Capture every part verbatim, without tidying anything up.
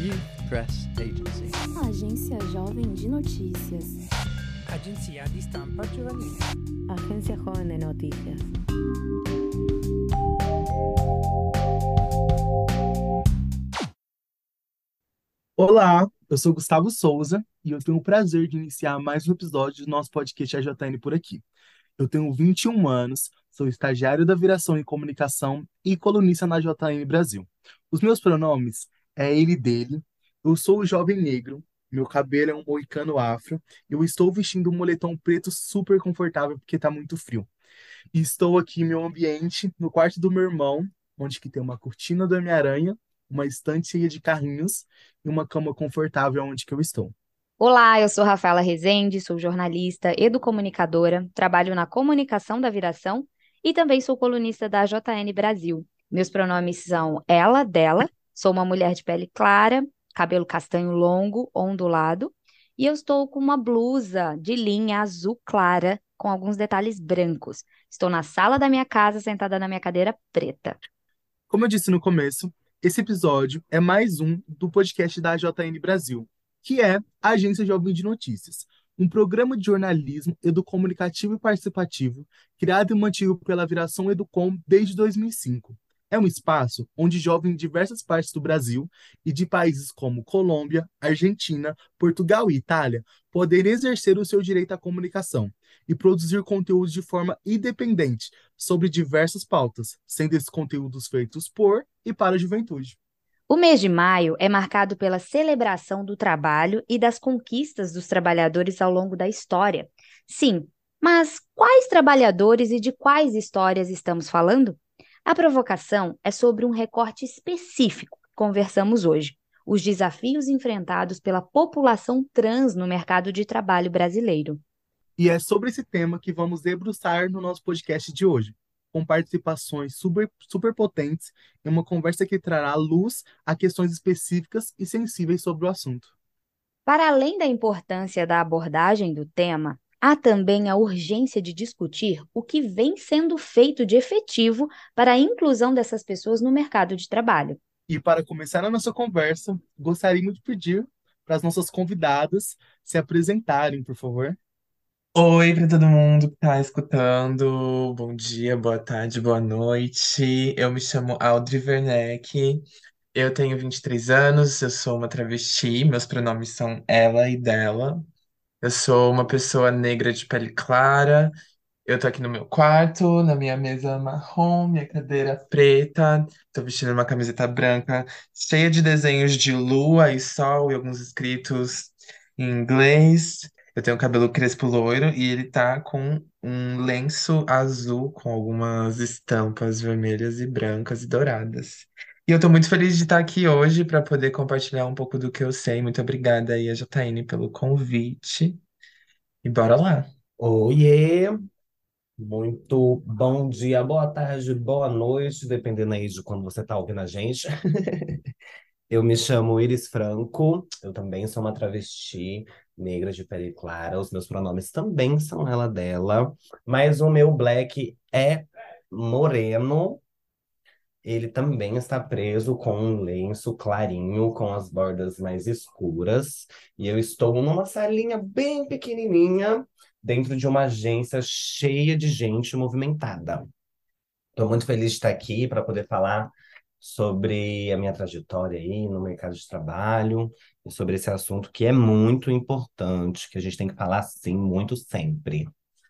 Youth Press Agency. Agência Jovem de Notícias. Agenzia di Stampa Giovanile. Agencia Joven de Noticias. Olá, eu sou Gustavo Souza e eu tenho o prazer de iniciar mais um episódio do nosso podcast A J N por aqui. Eu tenho vinte e um anos, sou estagiário da Viração em Comunicação e colunista na J N Brasil. Os meus pronomes é ele, dele, eu sou o jovem negro, meu cabelo é um moicano afro, eu estou vestindo um moletom preto super confortável porque tá muito frio. E estou aqui em meu ambiente, no quarto do meu irmão, onde que tem uma cortina do Homem-Aranha, uma estante cheia de carrinhos e uma cama confortável onde que eu estou. Olá, eu sou Rafaela Rezende, sou jornalista, educomunicadora, trabalho na comunicação da Viração e também sou colunista da J N Brasil. Meus pronomes são ela, dela, sou uma mulher de pele clara, cabelo castanho longo, ondulado, e eu estou com uma blusa de linha azul clara com alguns detalhes brancos. Estou na sala da minha casa, sentada na minha cadeira preta. Como eu disse no começo, esse episódio é mais um do podcast da J N Brasil, que é a Agência Jovem de Notícias, um programa de jornalismo educomunicativo e participativo criado e mantido pela Viração Educom desde dois mil e cinco. É um espaço onde jovens de diversas partes do Brasil e de países como Colômbia, Argentina, Portugal e Itália poderem exercer o seu direito à comunicação e produzir conteúdos de forma independente sobre diversas pautas, sendo esses conteúdos feitos por e para a juventude. O mês de maio é marcado pela celebração do trabalho e das conquistas dos trabalhadores ao longo da história. Sim, mas quais trabalhadores e de quais histórias estamos falando? A provocação é sobre um recorte específico que conversamos hoje: os desafios enfrentados pela população trans no mercado de trabalho brasileiro. E é sobre esse tema que vamos debruçar no nosso podcast de hoje, com participações super, super potentes em uma conversa que trará luz a questões específicas e sensíveis sobre o assunto. Para além da importância da abordagem do tema, há também a urgência de discutir o que vem sendo feito de efetivo para a inclusão dessas pessoas no mercado de trabalho. E para começar a nossa conversa, gostaríamos de pedir para as nossas convidadas se apresentarem, por favor. Oi para todo mundo que tá escutando. Bom dia, boa tarde, boa noite. Eu me chamo Audrey Werneck. Eu tenho vinte e três anos, eu sou uma travesti, meus pronomes são ela e dela. Eu sou uma pessoa negra de pele clara. Eu tô aqui no meu quarto, na minha mesa marrom, minha cadeira preta. Tô vestindo uma camiseta branca cheia de desenhos de lua e sol e alguns escritos em inglês. Eu tenho cabelo crespo loiro e ele tá com um lenço azul com algumas estampas vermelhas e brancas e douradas. E eu tô muito feliz de estar aqui hoje para poder compartilhar um pouco do que eu sei. Muito obrigada aí, a J N, pelo convite. E bora lá. Oiê, muito bom dia, boa tarde, boa noite, dependendo aí de quando você tá ouvindo a gente. Eu me chamo Iris Franco, eu também sou uma travesti negra de pele clara, os meus pronomes também são ela, dela, mas o meu black é moreno, ele também está preso com um lenço clarinho, com as bordas mais escuras, e eu estou numa salinha bem pequenininha, dentro de uma agência cheia de gente movimentada. Estou muito feliz de estar aqui para poder falar sobre a minha trajetória aí no mercado de trabalho e sobre esse assunto que é muito importante, que a gente tem que falar sim muito sempre.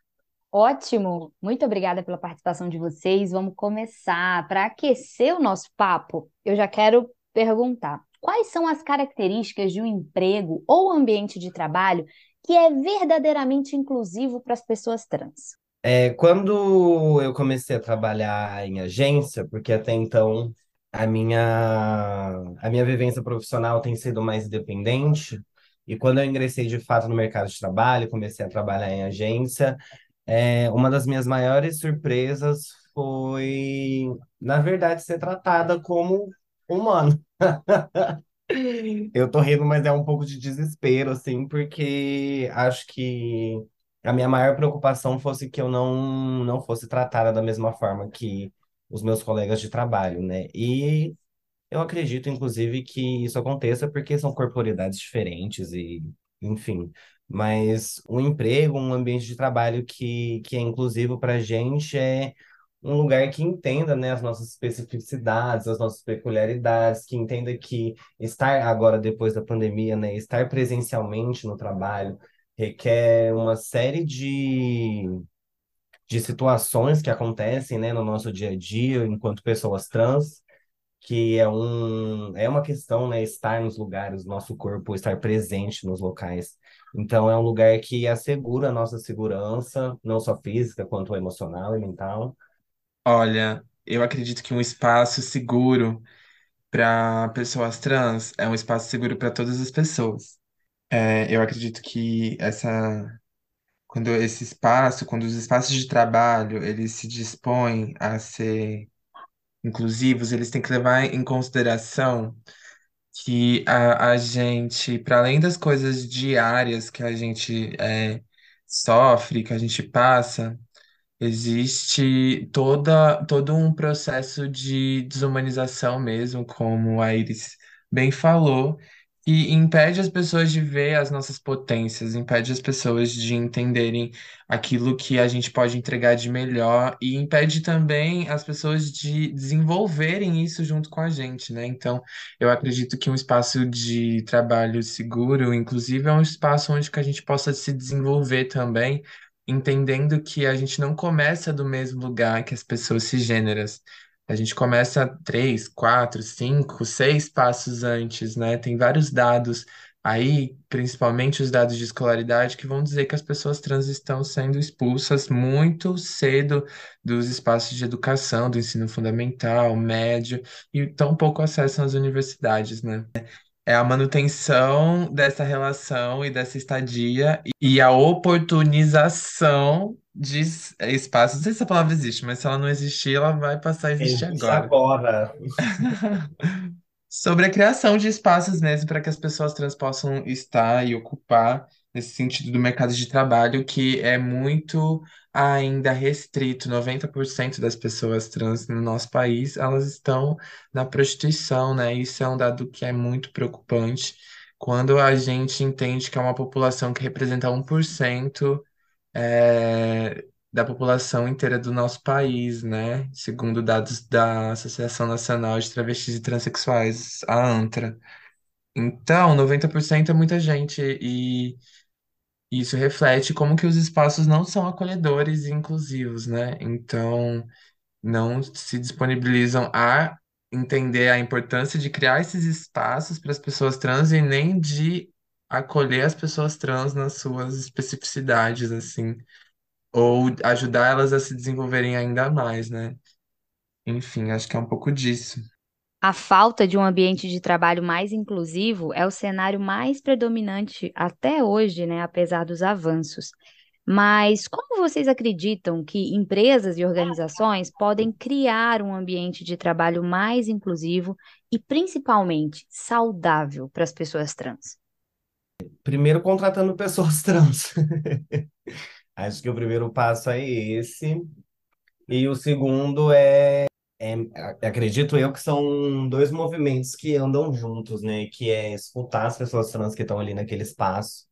Ótimo! Muito obrigada pela participação de vocês. Vamos começar. Para aquecer o nosso papo, eu já quero perguntar: quais são as características de um emprego ou ambiente de trabalho que é verdadeiramente inclusivo para as pessoas trans? É, quando eu comecei a trabalhar em agência, porque até então a minha, a minha vivência profissional tem sido mais independente, e quando eu ingressei de fato no mercado de trabalho, comecei a trabalhar em agência, é, uma das minhas maiores surpresas foi, na verdade, ser tratada como humano. Eu tô rindo, mas é um pouco de desespero, assim, porque acho que a minha maior preocupação fosse que eu não, não fosse tratada da mesma forma que os meus colegas de trabalho, né? E Eu acredito, inclusive, que isso aconteça porque são corporeidades diferentes e, enfim. Mas um emprego, um ambiente de trabalho que, que é inclusivo para a gente é um lugar que entenda, né, as nossas especificidades, as nossas peculiaridades, que entenda que estar agora, depois da pandemia, né, estar presencialmente no trabalho requer uma série de, de situações que acontecem, né, no nosso dia a dia, enquanto pessoas trans que é um é uma questão, né, estar nos lugares, nosso corpo estar presente nos locais. Então é um lugar que assegura a nossa segurança, não só física, quanto emocional e mental. Olha, eu acredito que um espaço seguro para pessoas trans é um espaço seguro para todas as pessoas. É, eu acredito que essa, quando esse espaço, quando os espaços de trabalho, eles se dispõem a ser inclusivos, eles têm que levar em consideração que a, a gente, para além das coisas diárias que a gente é, sofre, que a gente passa, existe toda, todo um processo de desumanização mesmo, como a Iris bem falou, que impede as pessoas de ver as nossas potências, impede as pessoas de entenderem aquilo que a gente pode entregar de melhor e impede também as pessoas de desenvolverem isso junto com a gente, né? Então, eu acredito que um espaço de trabalho seguro, inclusive, é um espaço onde que a gente possa se desenvolver também entendendo que a gente não começa do mesmo lugar que as pessoas cisgêneras. A gente começa três, quatro, cinco, seis passos antes, né? Tem vários dados aí, principalmente os dados de escolaridade, que vão dizer que as pessoas trans estão sendo expulsas muito cedo dos espaços de educação, do ensino fundamental, médio, e tão pouco acesso às universidades, né? É a manutenção dessa relação e dessa estadia e a oportunização de es- espaços. Não sei se essa palavra existe, mas se ela não existir, ela vai passar a existir Existe agora. agora. Sobre a criação de espaços mesmo para que as pessoas trans possam estar e ocupar nesse sentido do mercado de trabalho que é muito ainda restrito. Noventa por cento das pessoas trans no nosso país, elas estão na prostituição, né? Isso é um dado que é muito preocupante. Quando a gente entende que é uma população que representa um por cento é, da população inteira do nosso país, né? Segundo dados da Associação Nacional de Travestis e Transsexuais, a ANTRA. Então, noventa por cento é muita gente e isso reflete como que os espaços não são acolhedores e inclusivos, né? Então, não se disponibilizam a entender a importância de criar esses espaços para as pessoas trans e nem de acolher as pessoas trans nas suas especificidades, assim ou ajudar elas a se desenvolverem ainda mais, né? Enfim, acho que é um pouco disso. A falta de um ambiente de trabalho mais inclusivo é o cenário mais predominante até hoje, né, apesar dos avanços. Mas como vocês acreditam que empresas e organizações podem criar um ambiente de trabalho mais inclusivo e principalmente saudável para as pessoas trans? Primeiro, contratando pessoas trans. Acho que o primeiro passo é esse. E o segundo é, é, acredito eu que são dois movimentos que andam juntos, né? Que é escutar as pessoas trans que estão ali naquele espaço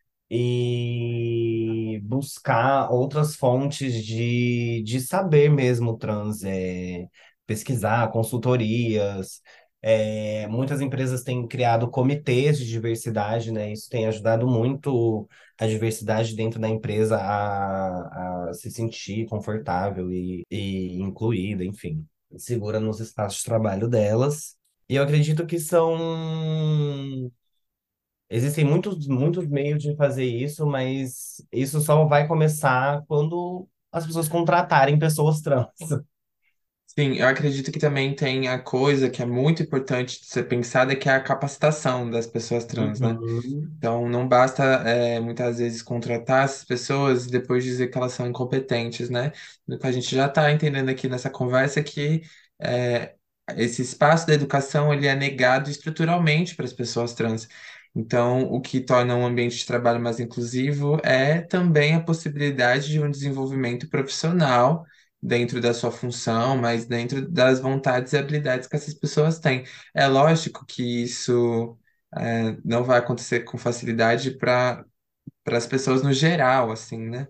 e buscar outras fontes de, de saber mesmo trans, é, pesquisar, consultorias. É, muitas empresas têm criado comitês de diversidade, né? Isso tem ajudado muito a diversidade dentro da empresa a, a se sentir confortável e, e incluída, enfim, segura nos espaços de trabalho delas. E eu acredito que são existem muitos, muitos meios de fazer isso, mas isso só vai começar quando as pessoas contratarem pessoas trans. Sim, eu acredito que também tem a coisa que é muito importante de ser pensada, que é a capacitação das pessoas trans, né? Uhum. Então, não basta, é, muitas vezes, contratar essas pessoas e depois dizer que elas são incompetentes, né? O que a gente já está entendendo aqui nessa conversa é que é, esse espaço da educação ele é negado estruturalmente para as pessoas trans. Então, o que torna um ambiente de trabalho mais inclusivo é também a possibilidade de um desenvolvimento profissional dentro da sua função, mas dentro das vontades e habilidades que essas pessoas têm. É lógico que isso é, não vai acontecer com facilidade para para as pessoas no geral, assim, né?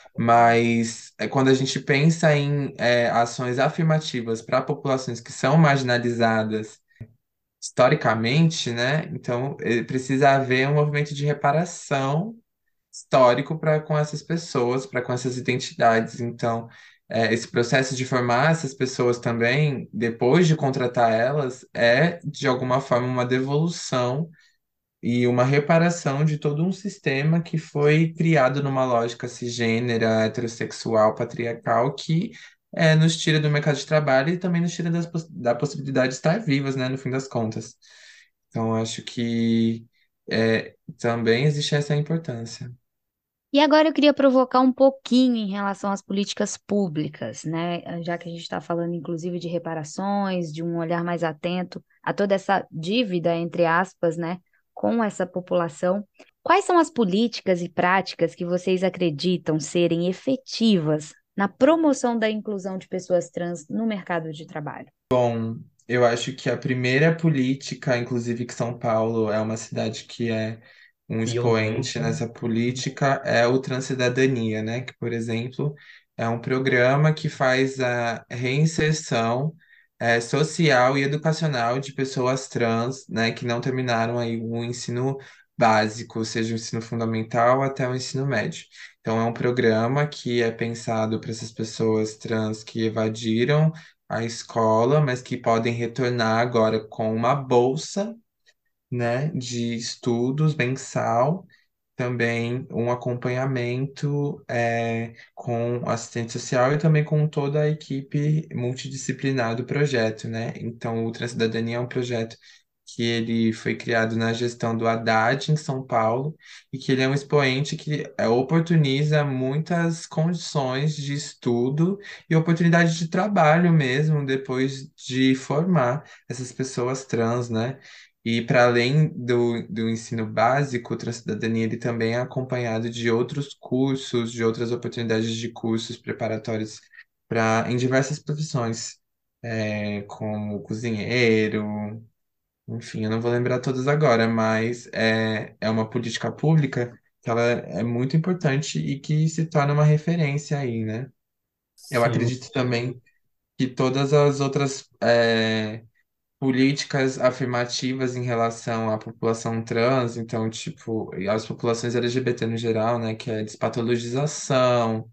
Mas é, quando a gente pensa em é, ações afirmativas para populações que são marginalizadas historicamente, né? Então, eh, precisa haver um movimento de reparação histórico para com essas pessoas, para com essas identidades. Então, é, esse processo de formar essas pessoas também, depois de contratar elas, é de alguma forma uma devolução e uma reparação de todo um sistema que foi criado numa lógica cisgênera, heterossexual, patriarcal, que é, nos tira do mercado de trabalho e também nos tira das poss- da possibilidade de estar vivas, né, no fim das contas. Então, acho que é, também existe essa importância. E agora eu queria provocar um pouquinho em relação às políticas públicas, né? Já que a gente está falando, inclusive, de reparações, de um olhar mais atento a toda essa dívida, entre aspas, né, com essa população. Quais são as políticas e práticas que vocês acreditam serem efetivas na promoção da inclusão de pessoas trans no mercado de trabalho? Eu acho que a primeira política, inclusive que São Paulo é uma cidade que é um expoente Pioneira. nessa política, é o Transcidadania, né? Que, por exemplo, é um programa que faz a reinserção eh, social e educacional de pessoas trans, né? Que não terminaram aí o ensino básico, seja o ensino fundamental até o ensino médio. Então, é um programa que é pensado para essas pessoas trans que evadiram a escola, mas que podem retornar agora com uma bolsa, né, de estudos mensal, também um acompanhamento é, com assistente social e também com toda a equipe multidisciplinar do projeto, né? Então, o Transcidadania é um projeto que ele foi criado na gestão do Haddad em São Paulo e que ele é um expoente que é, oportuniza muitas condições de estudo e oportunidade de trabalho mesmo depois de formar essas pessoas trans, né? E para além do, do ensino básico, o Transcidadania ele também é acompanhado de outros cursos, de outras oportunidades de cursos preparatórios para em diversas profissões, é, como cozinheiro, enfim, eu não vou lembrar todas agora, mas é, é uma política pública que ela é muito importante e que se torna uma referência aí, né? Eu Sim, acredito também que todas as outras é, políticas afirmativas em relação à população trans, então, tipo, e às populações L G B T no geral, né, que é despatologização,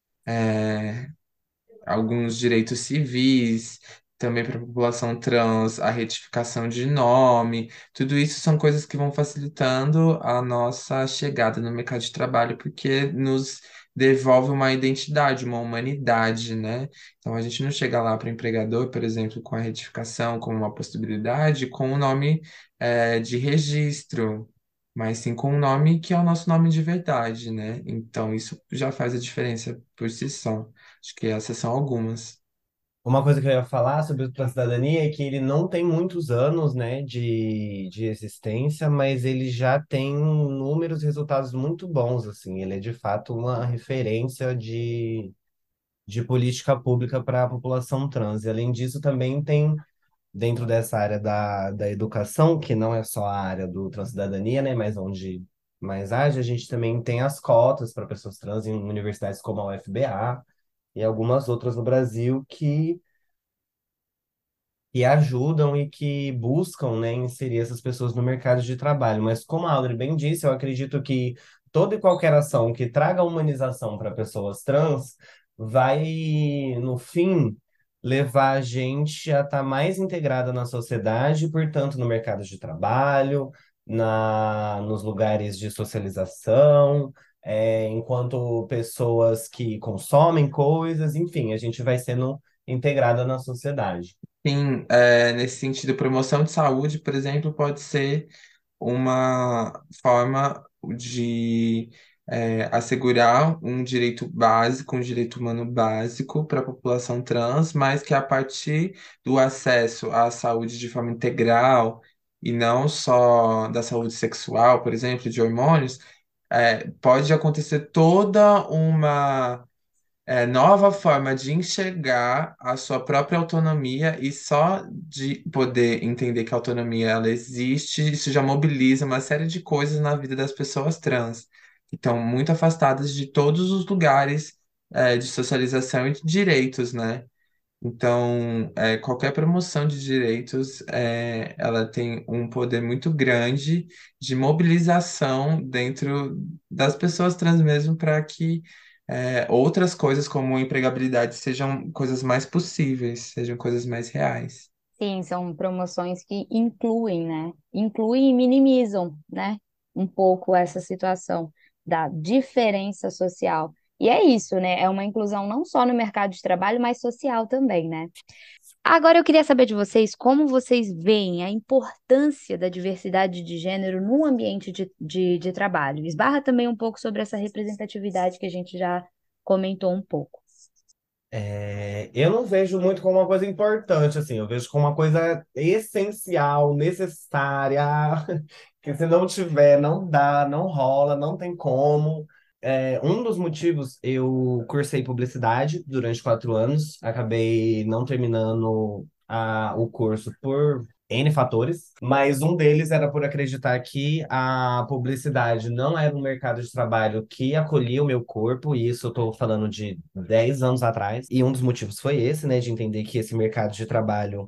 alguns direitos civis, também para a população trans, a retificação de nome, tudo isso são coisas que vão facilitando a nossa chegada no mercado de trabalho, porque nos devolve uma identidade, uma humanidade, né? Então a gente não chega lá para o empregador, por exemplo, com a retificação como uma possibilidade, com o nome eh, de registro. Mas sim com o nome que é o nosso nome de verdade, né? Então isso já faz a diferença por si só. Acho que essas são algumas. uma coisa que eu ia falar sobre o Transcidadania é que ele não tem muitos anos, né, de, de existência, mas ele já tem números e resultados muito bons, assim. Ele é, de fato, uma referência de, de política pública para a população trans. E, além disso, também tem, dentro dessa área da, da educação, que não é só a área do Transcidadania, né, mas onde mais age, a gente também tem as cotas para pessoas trans em universidades como a U F B A e algumas outras no Brasil que que ajudam e que buscam, né, inserir essas pessoas no mercado de trabalho. Mas como a Audrey bem disse, eu acredito que toda e qualquer ação que traga humanização para pessoas trans vai, no fim, levar a gente a estar mais integrada na sociedade, portanto, no mercado de trabalho, na, nos lugares de socialização, é, enquanto pessoas que consomem coisas, enfim, a gente vai sendo integrada na sociedade. Sim, é, nesse sentido, promoção de saúde, por exemplo, pode ser uma forma de é, assegurar um direito básico, um direito humano básico para a população trans, mas que a partir do acesso à saúde de forma integral e não só da saúde sexual, por exemplo, de hormônios, é, pode acontecer toda uma é, nova forma de enxergar a sua própria autonomia e só de poder entender que a autonomia ela existe, isso já mobiliza uma série de coisas na vida das pessoas trans, que estão muito afastadas de todos os lugares, é, de socialização e de direitos, né? Então, é, qualquer promoção de direitos, é, ela tem um poder muito grande de mobilização dentro das pessoas trans mesmo para que é, outras coisas como empregabilidade sejam coisas mais possíveis, sejam coisas mais reais. Sim, são promoções que incluem, né? Incluem e minimizam, né? Um pouco essa situação da diferença social. E é isso, né? É uma inclusão não só no mercado de trabalho, mas social também, né? Agora eu queria saber de vocês como vocês veem a importância da diversidade de gênero no ambiente de, de, de trabalho. Esbarra também um pouco sobre essa representatividade que a gente já comentou um pouco. É, eu não vejo muito como uma coisa importante, assim, eu vejo como uma coisa essencial, necessária, que se não tiver, não dá, não rola, não tem como. É, um dos motivos, eu cursei publicidade durante quatro anos, acabei não terminando a, o curso por N fatores, mas um deles era por acreditar que a publicidade não era um mercado de trabalho que acolhia o meu corpo, e isso eu tô falando de dez anos atrás, e um dos motivos foi esse, né, de entender que esse mercado de trabalho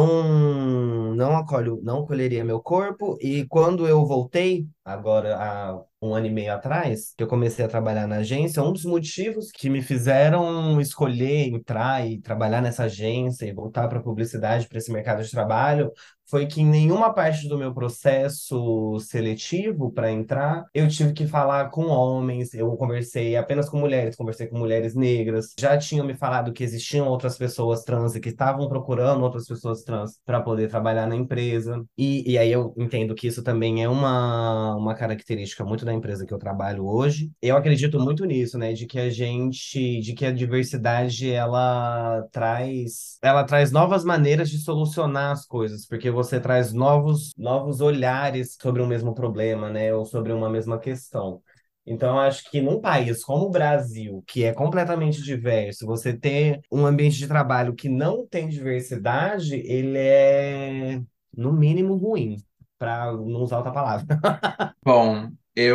não, não acolhe, não acolheria meu corpo, e quando eu voltei, agora há um ano e meio atrás, que eu comecei a trabalhar na agência, um dos motivos que me fizeram escolher entrar e trabalhar nessa agência e voltar para a publicidade, para esse mercado de trabalho, foi que em nenhuma parte do meu processo seletivo para entrar, eu tive que falar com homens, eu conversei apenas com mulheres, conversei com mulheres negras, já tinham me falado que existiam outras pessoas trans e que estavam procurando outras pessoas trans para poder trabalhar na empresa. E, e aí eu entendo que isso também é uma, uma característica muito da empresa que eu trabalho hoje. Eu acredito muito nisso, né, de que a gente, de que a diversidade ela traz, ela traz novas maneiras de solucionar as coisas, porque você traz novos, novos olhares sobre o mesmo problema, né, ou sobre uma mesma questão. Então, eu acho que num país como o Brasil, que é completamente diverso, você ter um ambiente de trabalho que não tem diversidade, ele é, no mínimo, ruim, para não usar outra palavra. Bom,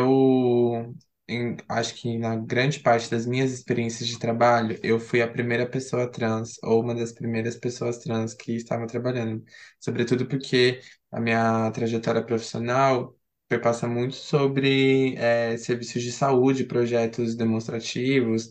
eu em- acho que na grande parte das minhas experiências de trabalho, eu fui a primeira pessoa trans, ou uma das primeiras pessoas trans que estavam trabalhando. Sobretudo porque a minha trajetória profissional perpassa muito sobre eh, serviços de saúde, projetos demonstrativos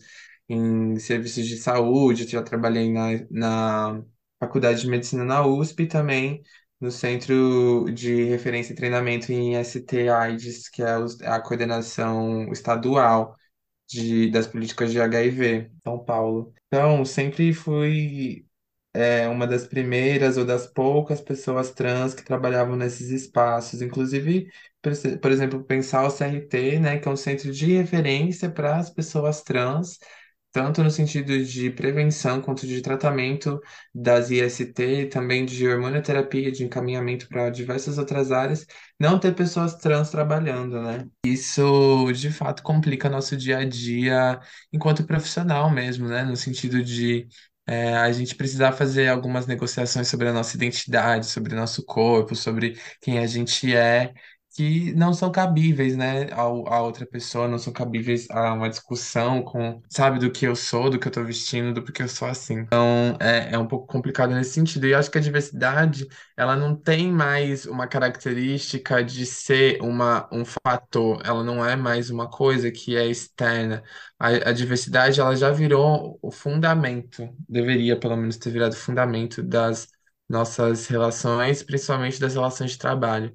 em serviços de saúde. Eu já trabalhei na, na Faculdade de Medicina na U S P também no Centro de Referência e Treinamento em S T AIDS, que é os- a coordenação estadual de, das políticas de H I V, São Paulo. Então, sempre fui é, uma das primeiras ou das poucas pessoas trans que trabalhavam nesses espaços. Inclusive, por exe- por exemplo, pensar o C R T, né, que é um centro de referência para as pessoas trans, tanto no sentido de prevenção quanto de tratamento das I S T, também de hormonioterapia, de encaminhamento para diversas outras áreas, não ter pessoas trans trabalhando, né? Isso, de fato, complica nosso dia a dia enquanto profissional mesmo, né? No sentido de é, a gente precisar fazer algumas negociações sobre a nossa identidade, sobre o nosso corpo, sobre quem a gente é, que não são cabíveis, né, ao, a outra pessoa, não são cabíveis a uma discussão com, sabe, do que eu sou, do que eu tô vestindo, do porque eu sou assim. Então, é, é um pouco complicado nesse sentido. E eu acho que a diversidade, ela não tem mais uma característica de ser uma, um fator, ela não é mais uma coisa que é externa. A, a diversidade, ela já virou o fundamento, deveria pelo menos ter virado fundamento das nossas relações, principalmente das relações de trabalho.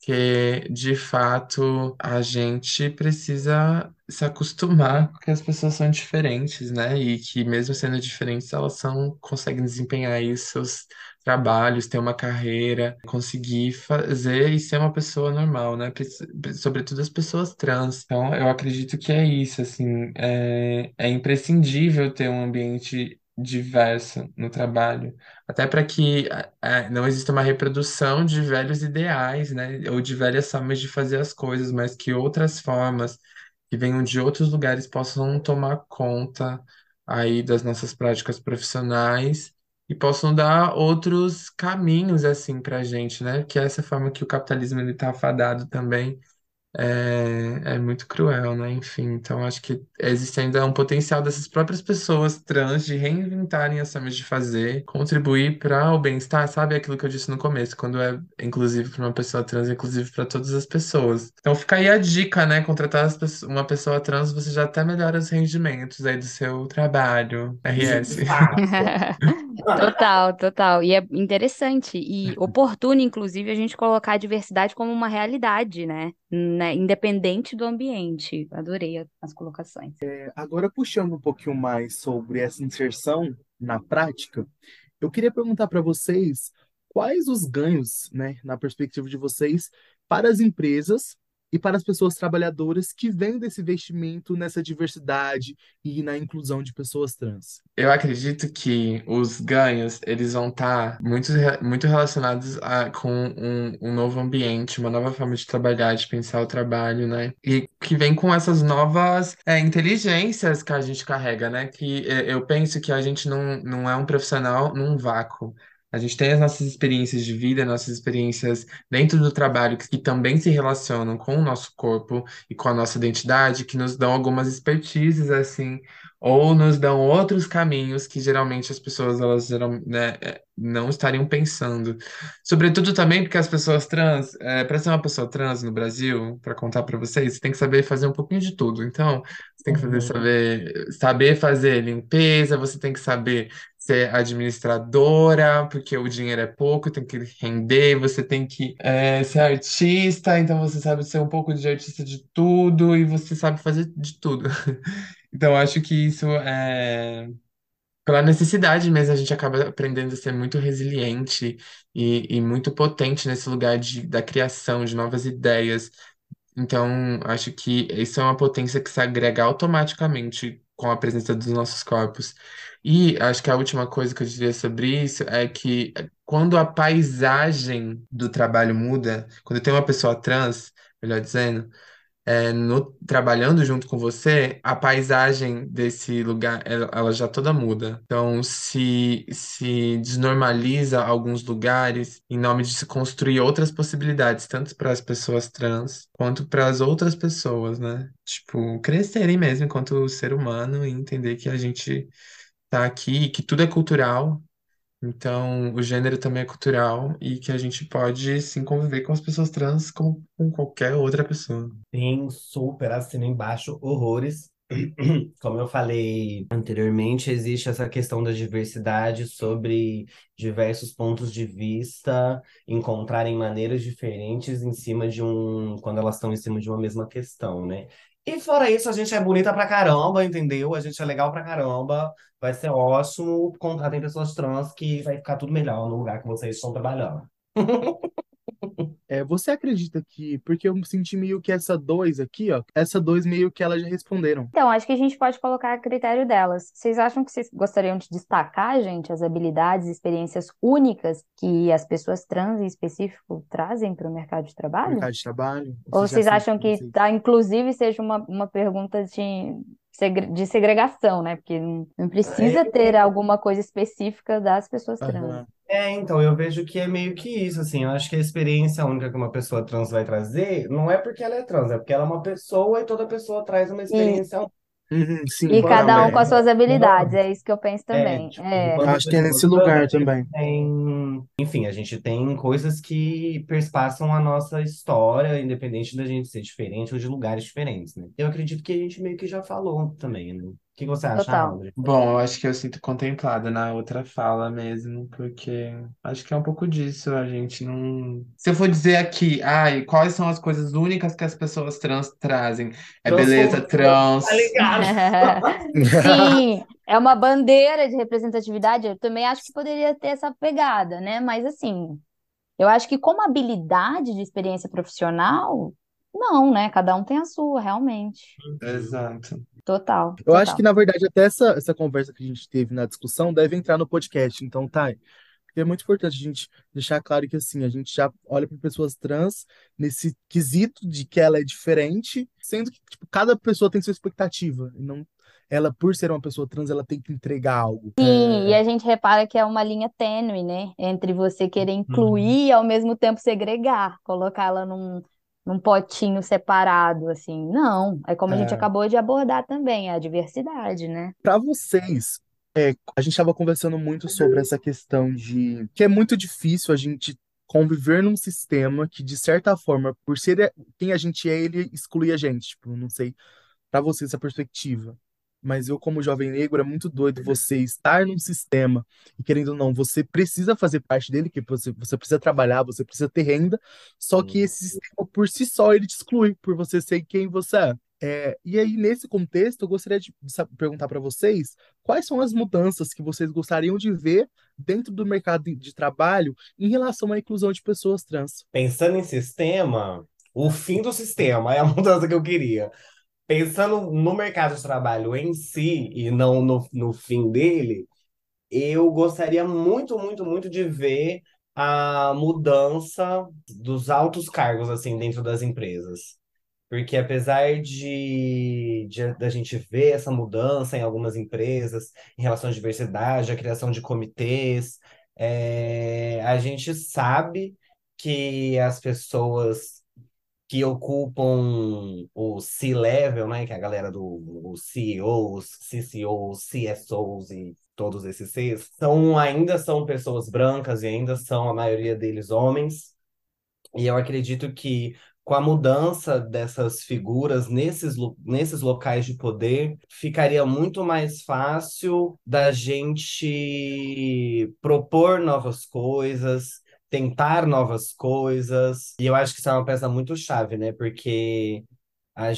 Que de fato a gente precisa se acostumar com que as pessoas são diferentes, né? E que mesmo sendo diferentes, elas são, conseguem desempenhar aí os seus trabalhos, ter uma carreira, conseguir fazer e ser uma pessoa normal, né? Prec- Sobretudo as pessoas trans. Então, eu acredito que é isso, assim, é, é imprescindível ter um ambiente diverso no trabalho, até para que é, não exista uma reprodução de velhos ideais, né? Ou de velhas formas de fazer as coisas, mas que outras formas que venham de outros lugares possam tomar conta aí das nossas práticas profissionais e possam dar outros caminhos assim para a gente, né? Que é essa forma que o capitalismo ele está afadado também é, é muito cruel, né? Enfim, então acho que existe ainda um potencial dessas próprias pessoas trans de reinventarem as formas de fazer, contribuir para o bem-estar, sabe? Aquilo que eu disse no começo, quando é inclusive para uma pessoa trans, é inclusive para todas as pessoas. Então fica aí a dica, né? Contratar as pesso- uma pessoa trans, você já até melhora os rendimentos aí do seu trabalho. R S. De fato. Total, total. E é interessante e oportuno, inclusive, a gente colocar a diversidade como uma realidade, né? Né? Independente do ambiente. Adorei a- as colocações. Agora, puxando um pouquinho mais sobre essa inserção na prática, eu queria perguntar para vocês quais os ganhos, né, na perspectiva de vocês, para as empresas e para as pessoas trabalhadoras que vêm desse investimento nessa diversidade e na inclusão de pessoas trans. Eu acredito que os ganhos, eles vão estar muito, re- muito relacionados a, com um, um novo ambiente, uma nova forma de trabalhar, de pensar o trabalho, né? E que vem com essas novas, é, inteligências que a gente carrega, né? Que é, eu penso que a gente não, não é um profissional num vácuo. A gente tem as nossas experiências de vida, nossas experiências dentro do trabalho que, que também se relacionam com o nosso corpo e com a nossa identidade, que nos dão algumas expertises, assim, ou nos dão outros caminhos que geralmente as pessoas elas geral, né, é, não estariam pensando. Sobretudo também porque as pessoas trans, para ser uma pessoa trans no Brasil, para contar para vocês, você tem que saber fazer um pouquinho de tudo. Então, você tem que fazer, Uhum. saber, saber fazer limpeza, você tem que saber ser administradora, porque o dinheiro é pouco, tem que render, você tem que é, ser artista, então você sabe ser um pouco de artista de tudo e você sabe fazer de tudo. Então, acho que isso é pela necessidade mesmo, a gente acaba aprendendo a ser muito resiliente e, e muito potente nesse lugar de, da criação de novas ideias. Então, acho que isso é uma potência que se agrega automaticamente com a presença dos nossos corpos. E acho que a última coisa que eu diria sobre isso é que quando a paisagem do trabalho muda, quando tem uma pessoa trans, melhor dizendo, é, no, trabalhando junto com você, a paisagem desse lugar, ela, ela já toda muda. Então, se, se desnormaliza alguns lugares em nome de se construir outras possibilidades, tanto para as pessoas trans quanto para as outras pessoas, né? Tipo, crescerem mesmo enquanto ser humano e entender que a gente tá aqui, que tudo é cultural. Então, o gênero também é cultural e que a gente pode sim conviver com as pessoas trans como com qualquer outra pessoa. Sim, super assino embaixo, horrores. Como eu falei anteriormente, existe essa questão da diversidade sobre diversos pontos de vista, encontrarem maneiras diferentes em cima de um, quando elas estão em cima de uma mesma questão, né? E fora isso, a gente é bonita pra caramba, entendeu? A gente é legal pra caramba, vai ser ótimo. Contratem pessoas trans que vai ficar tudo melhor no lugar que vocês estão trabalhando. É, você acredita que, porque eu senti meio que essa dois aqui, ó, essa dois meio que elas já responderam. Então, acho que a gente pode colocar a critério delas. Vocês acham que vocês gostariam de destacar, gente, as habilidades e experiências únicas que as pessoas trans em específico trazem para o mercado de trabalho? Mercado de trabalho, Ou você já vocês sente acham que que, vocês... tá, inclusive, seja uma, uma pergunta de, segre- de segregação, né? Porque não, não precisa ter alguma coisa específica das pessoas trans. Aham. É, então, eu vejo que é meio que isso, assim, eu acho que a experiência única que uma pessoa trans vai trazer não é porque ela é trans, é porque ela é uma pessoa e toda pessoa traz uma E, experiência única. Uhum, sim, e Enquanto não, cada um com é. as suas habilidades, pessoas, é isso que eu penso é, também. tipo, É, enquanto Acho que é pessoas nesse trans, lugar a gente também. tem, enfim, a gente tem coisas que perspassam a nossa história, independente da gente ser diferente ou de lugares diferentes, né? Eu acredito que a gente meio que já falou também, né? O que você acha, total. Audrey? Bom, eu acho que eu sinto contemplada na outra fala mesmo, porque acho que é um pouco disso, a gente não. Se eu for dizer aqui, ai, quais são as coisas únicas que as pessoas trans trazem? É beleza Transfobia, tá trans. ligado? Sim, é uma bandeira de representatividade. Eu também acho que poderia ter essa pegada, né? Mas assim, eu acho que como habilidade de experiência profissional, não, né? Cada um tem a sua, realmente. Exato. Total, Eu acho que, total. na verdade, até essa, essa conversa que a gente teve na discussão deve entrar no podcast. Então, tá. Porque é muito importante a gente deixar claro que, assim, a gente já olha para pessoas trans nesse quesito de que ela é diferente, sendo que, tipo, cada pessoa tem sua expectativa. E não, ela, por ser uma pessoa trans, ela tem que entregar algo. Sim, e É, a gente repara que é uma linha tênue, né? Entre você querer Uhum. incluir e ao mesmo tempo segregar, colocá-la num, num potinho separado, assim. Não, é como a gente é, acabou de abordar também, a diversidade, né? para vocês, é, a gente estava conversando muito sobre essa questão de que é muito difícil a gente conviver num sistema que, de certa forma, por ser quem a gente é, ele exclui a gente. Tipo, não sei para você essa perspectiva. Mas eu, como jovem negro, é muito doido você estar num sistema e, querendo ou não, você precisa fazer parte dele, que você, você precisa trabalhar, você precisa ter renda, só que Sim. esse sistema, por si só, ele te exclui, por você ser quem você é. É, e aí, nesse contexto, eu gostaria de sa- perguntar para vocês quais são as mudanças que vocês gostariam de ver dentro do mercado de de trabalho em relação à inclusão de pessoas trans. Pensando em sistema, o fim do sistema é a mudança que eu queria. Pensando no mercado de trabalho em si e não no, no fim dele, eu gostaria muito, muito, muito de ver a mudança dos altos cargos assim dentro das empresas. Porque apesar de, de da gente ver essa mudança em algumas empresas em relação à diversidade, a criação de comitês, é, a gente sabe que as pessoas que ocupam o C-level, né, que é a galera do os C E Os, C C Os, C S Os e todos esses Cs, são, ainda são pessoas brancas e ainda são a maioria deles homens. E eu acredito que com a mudança dessas figuras nesses, lu- nesses locais de poder, ficaria muito mais fácil da gente propor novas coisas, tentar novas coisas. E eu acho que isso é uma peça muito chave, né? Porque a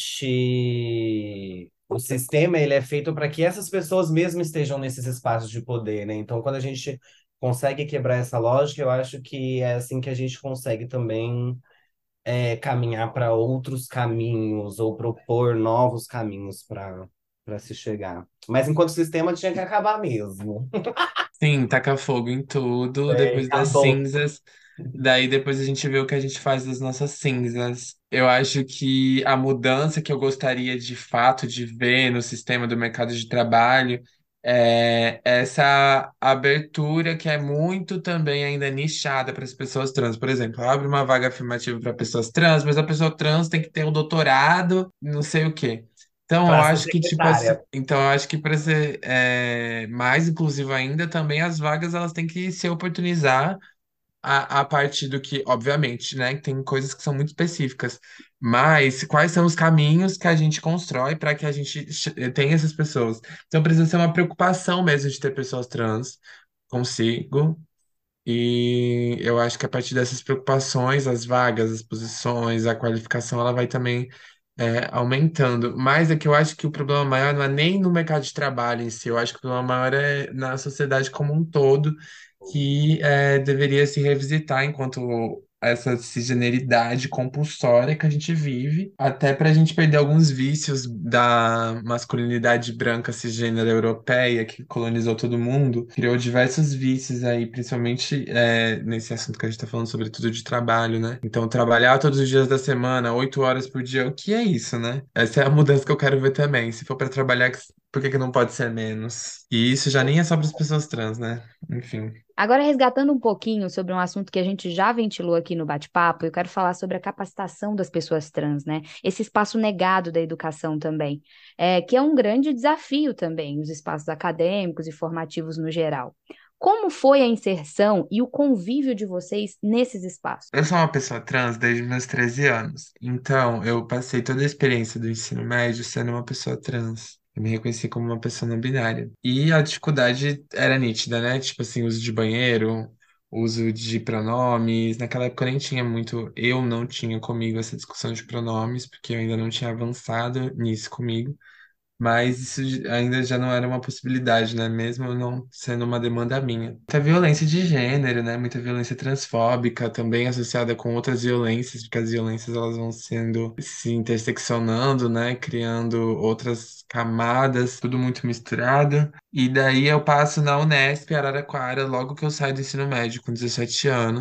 gente. O sistema ele é feito para que essas pessoas mesmo estejam nesses espaços de poder, né? Então, quando a gente consegue quebrar essa lógica, eu acho que é assim que a gente consegue também é, caminhar para outros caminhos ou propor novos caminhos para para se chegar. Mas enquanto sistema tinha que acabar mesmo. Sim, taca fogo em tudo, É, depois das acabou. cinzas. Daí depois a gente vê o que a gente faz das nossas cinzas. Eu acho que a mudança que eu gostaria de fato de ver no sistema do mercado de trabalho é essa abertura que é muito também ainda nichada para as pessoas trans. Por exemplo, abre uma vaga afirmativa para pessoas trans, mas a pessoa trans tem que ter um doutorado, não sei o quê. Então, eu Para ser acho que, tipo assim, secretária. então, eu acho que para ser é, mais inclusivo ainda, também as vagas elas têm que se oportunizar a, a partir do que, obviamente, né, tem coisas que são muito específicas, mas quais são os caminhos que a gente constrói para que a gente che- tenha essas pessoas? Então, precisa ser uma preocupação mesmo de ter pessoas trans consigo. E eu acho que a partir dessas preocupações, as vagas, as posições, a qualificação, ela vai também é, aumentando. Mas é que eu acho que o problema maior não é nem no mercado de trabalho em si, eu acho que o problema maior é na sociedade como um todo, que é, deveria se revisitar enquanto essa cisgeneridade compulsória que a gente vive, até para a gente perder alguns vícios da masculinidade branca cisgênera europeia que colonizou todo mundo, criou diversos vícios aí, principalmente é, nesse assunto que a gente está falando, sobretudo de trabalho, né? Então, trabalhar todos os dias da semana, oito horas por dia, o que é isso, né? Essa é a mudança que eu quero ver também. Se for para trabalhar, por que que não pode ser menos? E isso já nem é só para as pessoas trans, né? Enfim. Agora, resgatando um pouquinho sobre um assunto que a gente já ventilou aqui no bate-papo, eu quero falar sobre a capacitação das pessoas trans, né? Esse espaço negado da educação também, é, que é um grande desafio também, os espaços acadêmicos e formativos no geral. Como foi a inserção e o convívio de vocês nesses espaços? Eu sou uma pessoa trans desde meus treze anos. Então, eu passei toda a experiência do ensino médio sendo uma pessoa trans. Eu me reconheci como uma pessoa não binária. E a dificuldade era nítida, né? Tipo assim, uso de banheiro, uso de pronomes. Naquela época eu nem tinha muito, eu não tinha comigo essa discussão de pronomes, porque eu ainda não tinha avançado nisso comigo. Mas isso ainda já não era uma possibilidade, né? Mesmo não sendo uma demanda minha. Muita violência de gênero, né? Muita violência transfóbica, também associada com outras violências, porque as violências elas vão sendo se interseccionando, né? Criando outras camadas, tudo muito misturado. E daí eu passo na Unesp, Araraquara, logo que eu saio do ensino médio, com dezessete anos.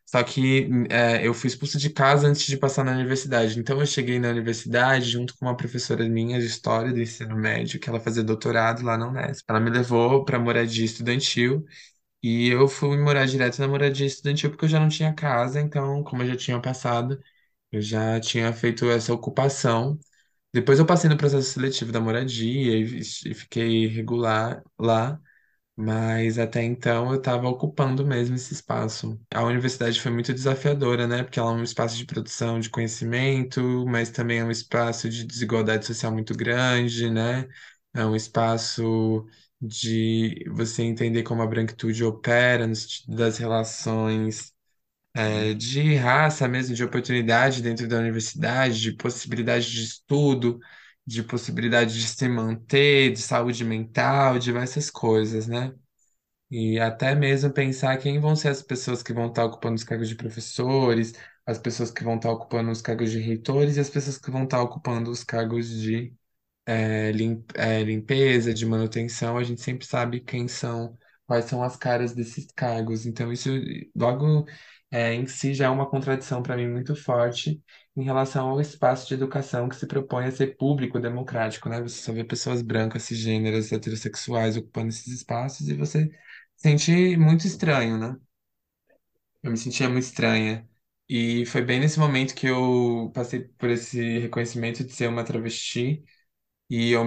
Só que é, eu fui expulso de casa antes de passar na universidade. Então eu cheguei na universidade junto com uma professora minha de história do ensino médio, que ela fazia doutorado lá na Unesp. Ela me levou para moradia estudantil e eu fui morar direto na moradia estudantil porque eu já não tinha casa. Então, como eu já tinha passado, eu já tinha feito essa ocupação. Depois eu passei no processo seletivo da moradia e, e fiquei regular lá. Mas até então eu estava ocupando mesmo esse espaço. A universidade foi muito desafiadora, né? Porque ela é um espaço de produção de conhecimento, mas também é um espaço de desigualdade social muito grande, né? É um espaço de você entender como a branquitude opera no sentido das relações é, de raça mesmo, de oportunidade dentro da universidade, de possibilidade de estudo, de possibilidade de se manter, de saúde mental, diversas coisas, né? E até mesmo pensar quem vão ser as pessoas que vão estar ocupando os cargos de professores, as pessoas que vão estar ocupando os cargos de reitores e as pessoas que vão estar ocupando os cargos de é, lim- é, limpeza, de manutenção. A gente sempre sabe quem são, quais são as caras desses cargos. Então, isso logo é, em si já é uma contradição para mim muito forte em relação ao espaço de educação que se propõe a ser público, democrático, né? Você só vê pessoas brancas, cisgêneras, heterossexuais ocupando esses espaços e você sente muito estranho, né? Eu me sentia muito estranha. E foi bem nesse momento que eu passei por esse reconhecimento de ser uma travesti e eu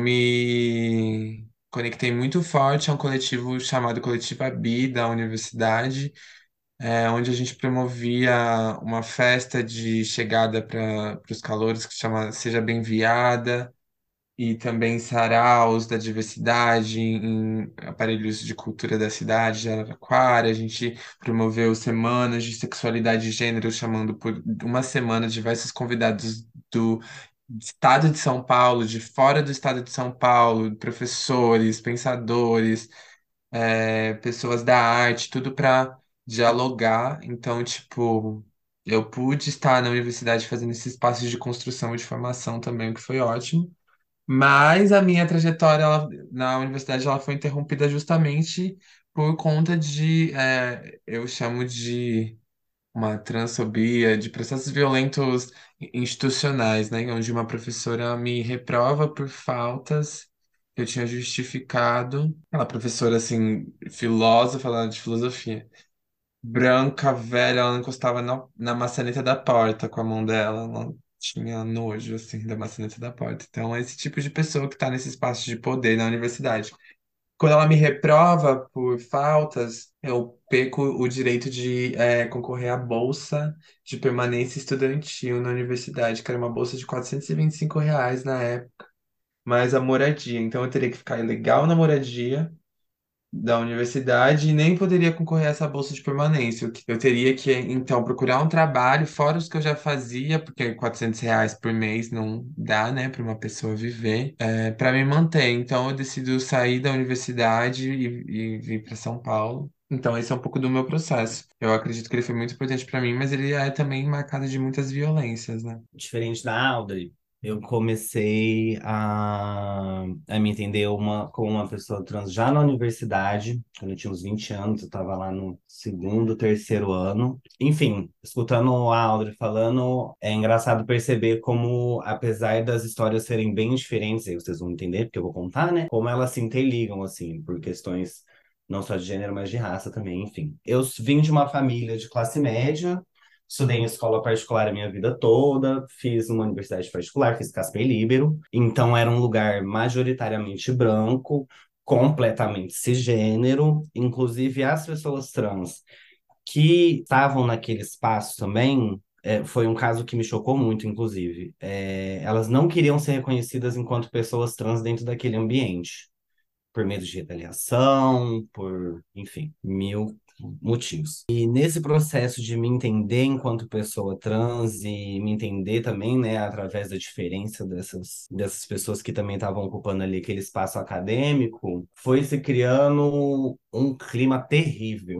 me conectei muito forte a um coletivo chamado Coletivo Abi da universidade, é, onde a gente promovia uma festa de chegada para os calouros que chama Seja Bem-viada e também saraus da diversidade em aparelhos de cultura da cidade de Araraquara. A gente promoveu semanas de sexualidade e gênero, chamando por uma semana diversos convidados do estado de São Paulo, de fora do estado de São Paulo, professores, pensadores, é, pessoas da arte, tudo para dialogar. Então, tipo, eu pude estar na universidade fazendo esse espaço de construção e de formação também, o que foi ótimo. Mas a minha trajetória ela- na universidade ela foi interrompida justamente por conta de, é, eu chamo de uma transfobia, de processos violentos institucionais, né? Onde uma professora me reprova por faltas que eu tinha justificado. Aquela professora, assim, filósofa, falando de filosofia. Branca, velha, ela encostava na, na maçaneta da porta com a mão dela. Ela tinha nojo, assim, da maçaneta da porta. Então, é esse tipo de pessoa que está nesse espaço de poder na universidade. Quando ela me reprova por faltas, eu perco o direito de eh, concorrer à bolsa de permanência estudantil na universidade, que era uma bolsa de quatrocentos e e vinte e cinco reais na época, mais a moradia. Então, eu teria que ficar ilegal na moradia da universidade e nem poderia concorrer a essa bolsa de permanência. Eu teria que, então, procurar um trabalho fora os que eu já fazia, porque quatrocentos reais por mês não dá, né, para uma pessoa viver, para me manter. Então, eu decido sair da universidade e, e vir para São Paulo. Então, esse é um pouco do meu processo. Eu acredito que ele foi muito importante para mim, mas ele é também marcado de muitas violências, né? Diferente da Audrey, eu comecei a, a me entender uma, como uma pessoa trans já na universidade, quando eu tinha uns vinte anos, eu estava lá no segundo, terceiro ano. Enfim, escutando a Audrey falando, é engraçado perceber como, apesar das histórias serem bem diferentes, aí vocês vão entender, porque eu vou contar, né? Como elas se interligam, assim, por questões não só de gênero, mas de raça também, enfim. Eu vim de uma família de classe média. Estudei em escola particular a minha vida toda, fiz uma universidade particular, fiz Casper Líbero, então era um lugar majoritariamente branco, completamente cisgênero, inclusive as pessoas trans que estavam naquele espaço também, é, foi um caso que me chocou muito, inclusive. É, elas não queriam ser reconhecidas enquanto pessoas trans dentro daquele ambiente por medo de retaliação, por, enfim, mil motivos. E nesse processo de me entender enquanto pessoa trans e me entender também, né, através da diferença dessas, dessas pessoas que também estavam ocupando ali aquele espaço acadêmico, foi se criando um clima terrível.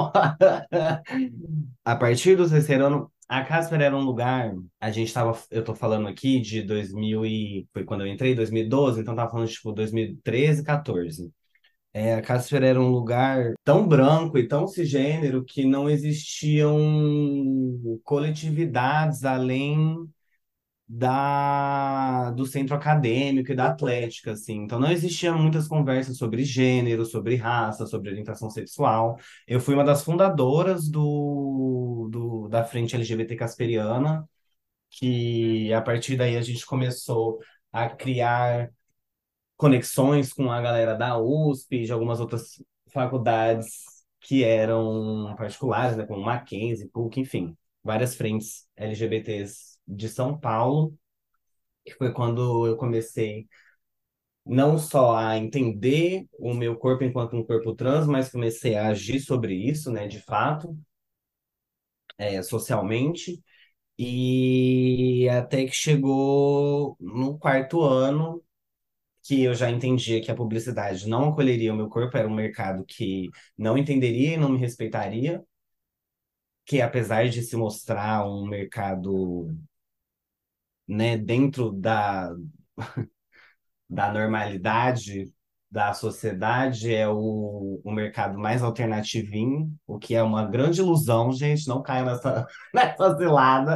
A partir do terceiro ano, a Casper era um lugar, a gente tava, eu tô falando aqui de dois mil e, foi quando eu entrei, dois mil e doze, então tava falando de, tipo, dois mil e treze, quatorze. É, a Casper era um lugar tão branco e tão cisgênero que não existiam coletividades além da do centro acadêmico e da atlética, assim. Então não existiam muitas conversas sobre gênero, sobre raça, sobre orientação sexual. Eu fui uma das fundadoras do, do da Frente L G B T Casperiana, que a partir daí a gente começou a criar conexões com a galera da U S P, de algumas outras faculdades que eram particulares, né, como Mackenzie, PUC, enfim, várias frentes L G B Ts de São Paulo, que foi quando eu comecei não só a entender o meu corpo enquanto um corpo trans, mas comecei a agir sobre isso, né, de fato, é, socialmente, e até que chegou no quarto ano que eu já entendia que a publicidade não acolheria o meu corpo, era um mercado que não entenderia e não me respeitaria, que apesar de se mostrar um mercado, né, dentro da, da normalidade da sociedade, é o, o mercado mais alternativinho, o que é uma grande ilusão, gente, não caia nessa, nessa cilada.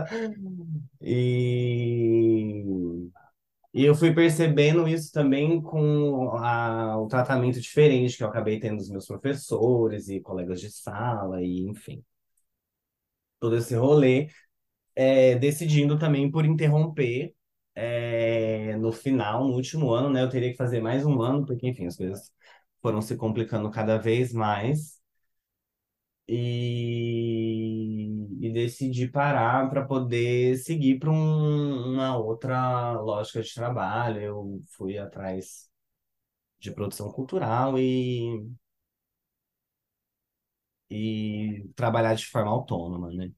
E E eu fui percebendo isso também com a- o tratamento diferente que eu acabei tendo dos meus professores e colegas de sala, e enfim, todo esse rolê, é, decidindo também por interromper, é, no final, no último ano, né? Eu teria que fazer mais um ano, porque, enfim, as coisas foram se complicando cada vez mais. E, e decidi parar para poder seguir para uma outra lógica de trabalho. Eu fui atrás de produção cultural e, e trabalhar de forma autônoma, né?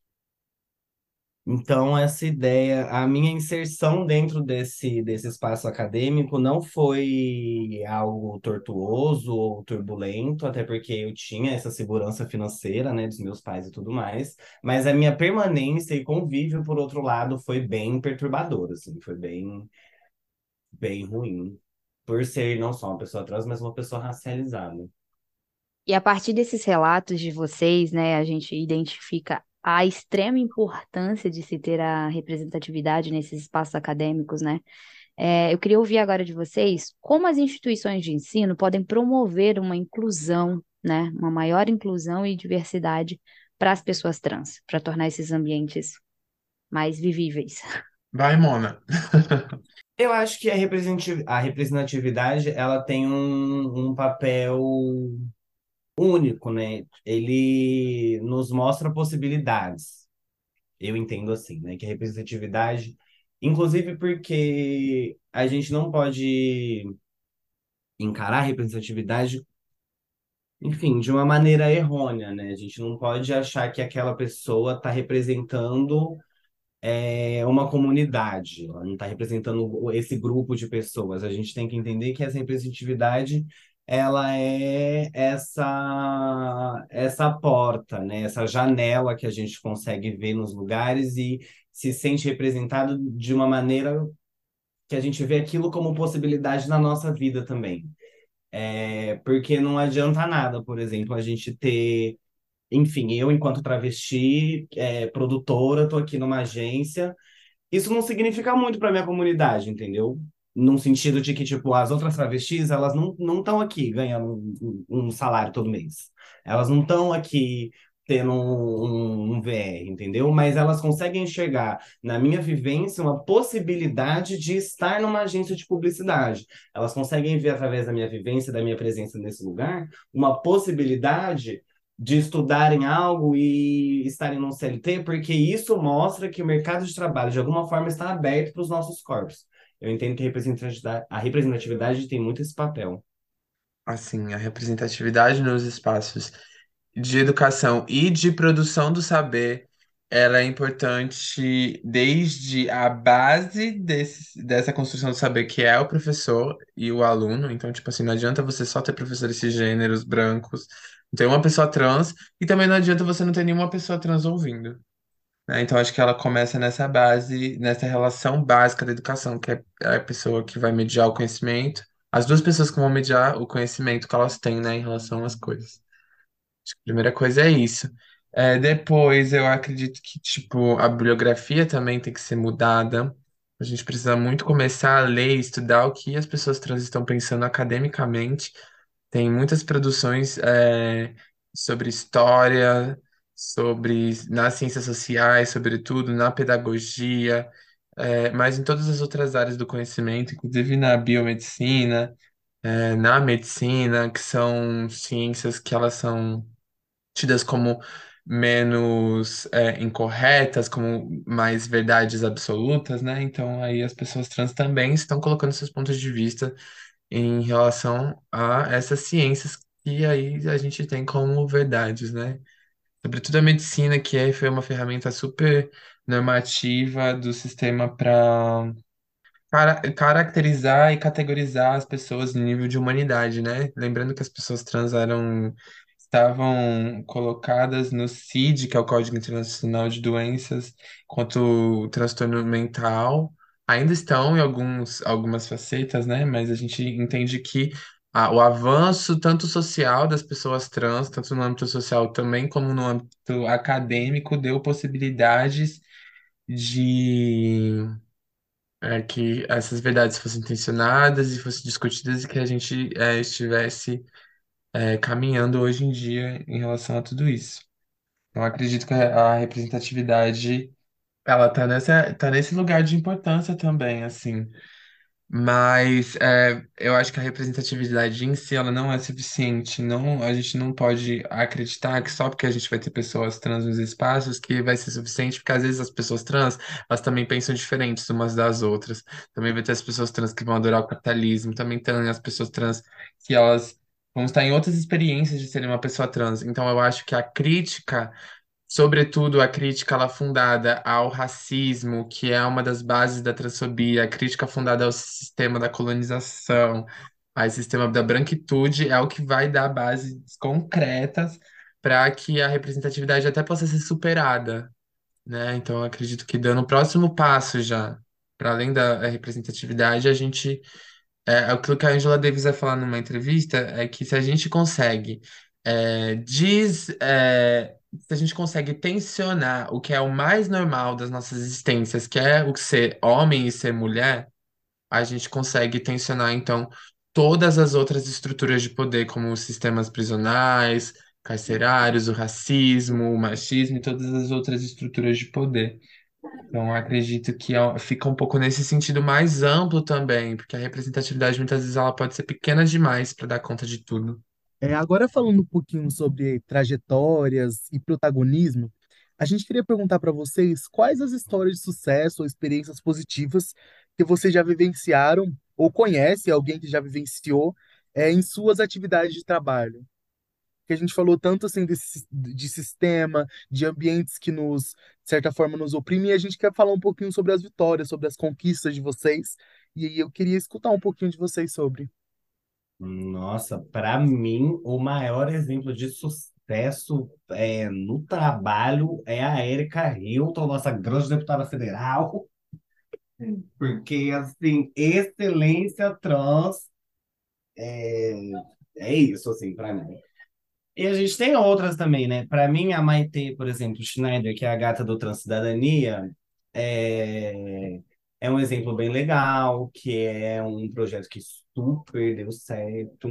Então, essa ideia, a minha inserção dentro desse, desse espaço acadêmico não foi algo tortuoso ou turbulento, até porque eu tinha essa segurança financeira, né, dos meus pais e tudo mais, mas a minha permanência e convívio, por outro lado, foi bem perturbador, assim, foi bem, bem ruim, por ser não só uma pessoa trans, mas uma pessoa racializada. E a partir desses relatos de vocês, né, a gente identifica a extrema importância de se ter a representatividade nesses espaços acadêmicos, né? É, eu queria ouvir agora de vocês como as instituições de ensino podem promover uma inclusão, né, uma maior inclusão e diversidade para as pessoas trans, para tornar esses ambientes mais vivíveis. Vai, Mona. Eu acho que a representati- a representatividade, ela tem um, um papel único, né? Ele nos mostra possibilidades. Eu entendo assim, né? Que a representatividade, inclusive porque a gente não pode encarar a representatividade, enfim, de uma maneira errônea, né? A gente não pode achar que aquela pessoa está representando, é, uma comunidade, ela não está representando esse grupo de pessoas. A gente tem que entender que essa representatividade ela é essa essa porta, né? Essa janela que a gente consegue ver nos lugares e se sente representado de uma maneira que a gente vê aquilo como possibilidade na nossa vida também. É, porque não adianta nada, por exemplo, a gente ter, enfim, eu enquanto travesti, é, produtora, tô aqui numa agência, isso não significa muito para minha comunidade, entendeu? Num sentido de que, tipo, as outras travestis, elas não não estão aqui ganhando um, um um salário todo mês. Elas não estão aqui tendo um, um, um V R, entendeu? Mas elas conseguem enxergar na minha vivência uma possibilidade de estar numa agência de publicidade. Elas conseguem ver através da minha vivência, da minha presença nesse lugar, uma possibilidade de estudarem algo e estarem num C L T, porque isso mostra que o mercado de trabalho, de alguma forma, está aberto para os nossos corpos. Eu entendo que a representatividade, a representatividade tem muito esse papel. Assim, a representatividade nos espaços de educação e de produção do saber, ela é importante desde a base desse, dessa construção do saber, que é o professor e o aluno. Então, tipo assim, não adianta você só ter professores cisgêneros, brancos, ter uma pessoa trans, e também não adianta você não ter nenhuma pessoa trans ouvindo, né? Então, acho que ela começa nessa base, nessa relação básica da educação, que é a pessoa que vai mediar o conhecimento, as duas pessoas que vão mediar o conhecimento que elas têm, né, em relação às coisas. Acho que a primeira coisa é isso. É, depois, eu acredito que, tipo, a bibliografia também tem que ser mudada. A gente precisa muito começar a ler e estudar o que as pessoas trans estão pensando academicamente. Tem muitas produções, é, sobre história, sobre nas ciências sociais, sobretudo, na pedagogia, é, mas em todas as outras áreas do conhecimento, inclusive na biomedicina, é, na medicina, que são ciências que elas são tidas como menos é, incorretas, como mais verdades absolutas, né? Então aí as pessoas trans também estão colocando seus pontos de vista em relação a essas ciências que aí a gente tem como verdades, né? Sobretudo a medicina, que é, foi uma ferramenta super normativa do sistema para cara- caracterizar e categorizar as pessoas no nível de humanidade, né? Lembrando que as pessoas trans eram, estavam colocadas no C I D, que é o Código Internacional de Doenças, quanto transtorno mental, ainda estão em alguns, algumas facetas, né? Mas a gente entende que a- o avanço tanto social das pessoas trans, tanto no âmbito social também como no âmbito acadêmico, deu possibilidades de é, que essas verdades fossem intencionadas e fossem discutidas e que a gente é, estivesse é, caminhando hoje em dia em relação a tudo isso. Então, acredito que a a representatividade ela tá nessa, tá nesse lugar de importância também, assim. Mas é, eu acho que a representatividade em si ela não é suficiente. Não, a gente não pode acreditar que só porque a gente vai ter pessoas trans nos espaços que vai ser suficiente, porque às vezes as pessoas trans elas também pensam diferentes umas das outras. Também vai ter as pessoas trans que vão adorar o capitalismo, também tem as pessoas trans que elas vão estar em outras experiências de serem uma pessoa trans. Então eu acho que a crítica sobretudo a crítica ela fundada ao racismo, que é uma das bases da transfobia, a crítica fundada ao sistema da colonização, ao sistema da branquitude, é o que vai dar bases concretas para que a representatividade até possa ser superada, né? Então, eu acredito que dando o próximo passo já, para além da representatividade, a gente é, aquilo que a Angela Davis vai falar numa entrevista é que se a gente consegue é, diz, é, se a gente consegue tensionar o que é o mais normal das nossas existências, que é o ser homem e ser mulher, a gente consegue tensionar então todas as outras estruturas de poder, como os sistemas prisionais, carcerários, o racismo, o machismo e todas as outras estruturas de poder. Então, eu acredito que é- fica um pouco nesse sentido mais amplo também, porque a representatividade muitas vezes ela pode ser pequena demais para dar conta de tudo. É, agora falando um pouquinho sobre trajetórias e protagonismo, a gente queria perguntar para vocês quais as histórias de sucesso ou experiências positivas que vocês já vivenciaram ou conhece alguém que já vivenciou é, em suas atividades de trabalho. Que a gente falou tanto assim desse, de sistema, de ambientes que nos, de certa forma, nos oprimem, e a gente quer falar um pouquinho sobre as vitórias, sobre as conquistas de vocês, e aí eu queria escutar um pouquinho de vocês sobre. Nossa, para mim, o maior exemplo de sucesso é, no trabalho é a Erika Hilton, nossa grande deputada federal, porque, assim, excelência trans é, é isso, assim, para mim. E a gente tem outras também, né? Para mim, a Maitê, por exemplo, Schneider, que é a gata do Transcidadania, é, é um exemplo bem legal, que é um projeto que super deu certo.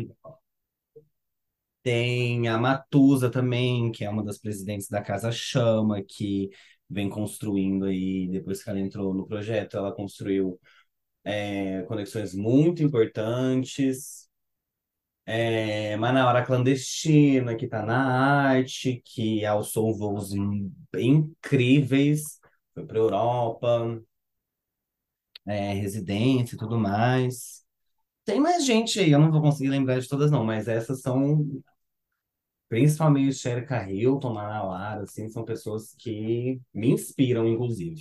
Tem a Matusa também, que é uma das presidentes da Casa Chama, que vem construindo aí, depois que ela entrou no projeto, ela construiu é, conexões muito importantes. É, Manaus Clandestina, que está na arte, que alçou voos incríveis, foi para Europa, é, residência e tudo mais. Tem mais gente aí, eu não vou conseguir lembrar de todas não, mas essas são, principalmente Sherika Hilton, Manauara, assim, são pessoas que me inspiram, inclusive.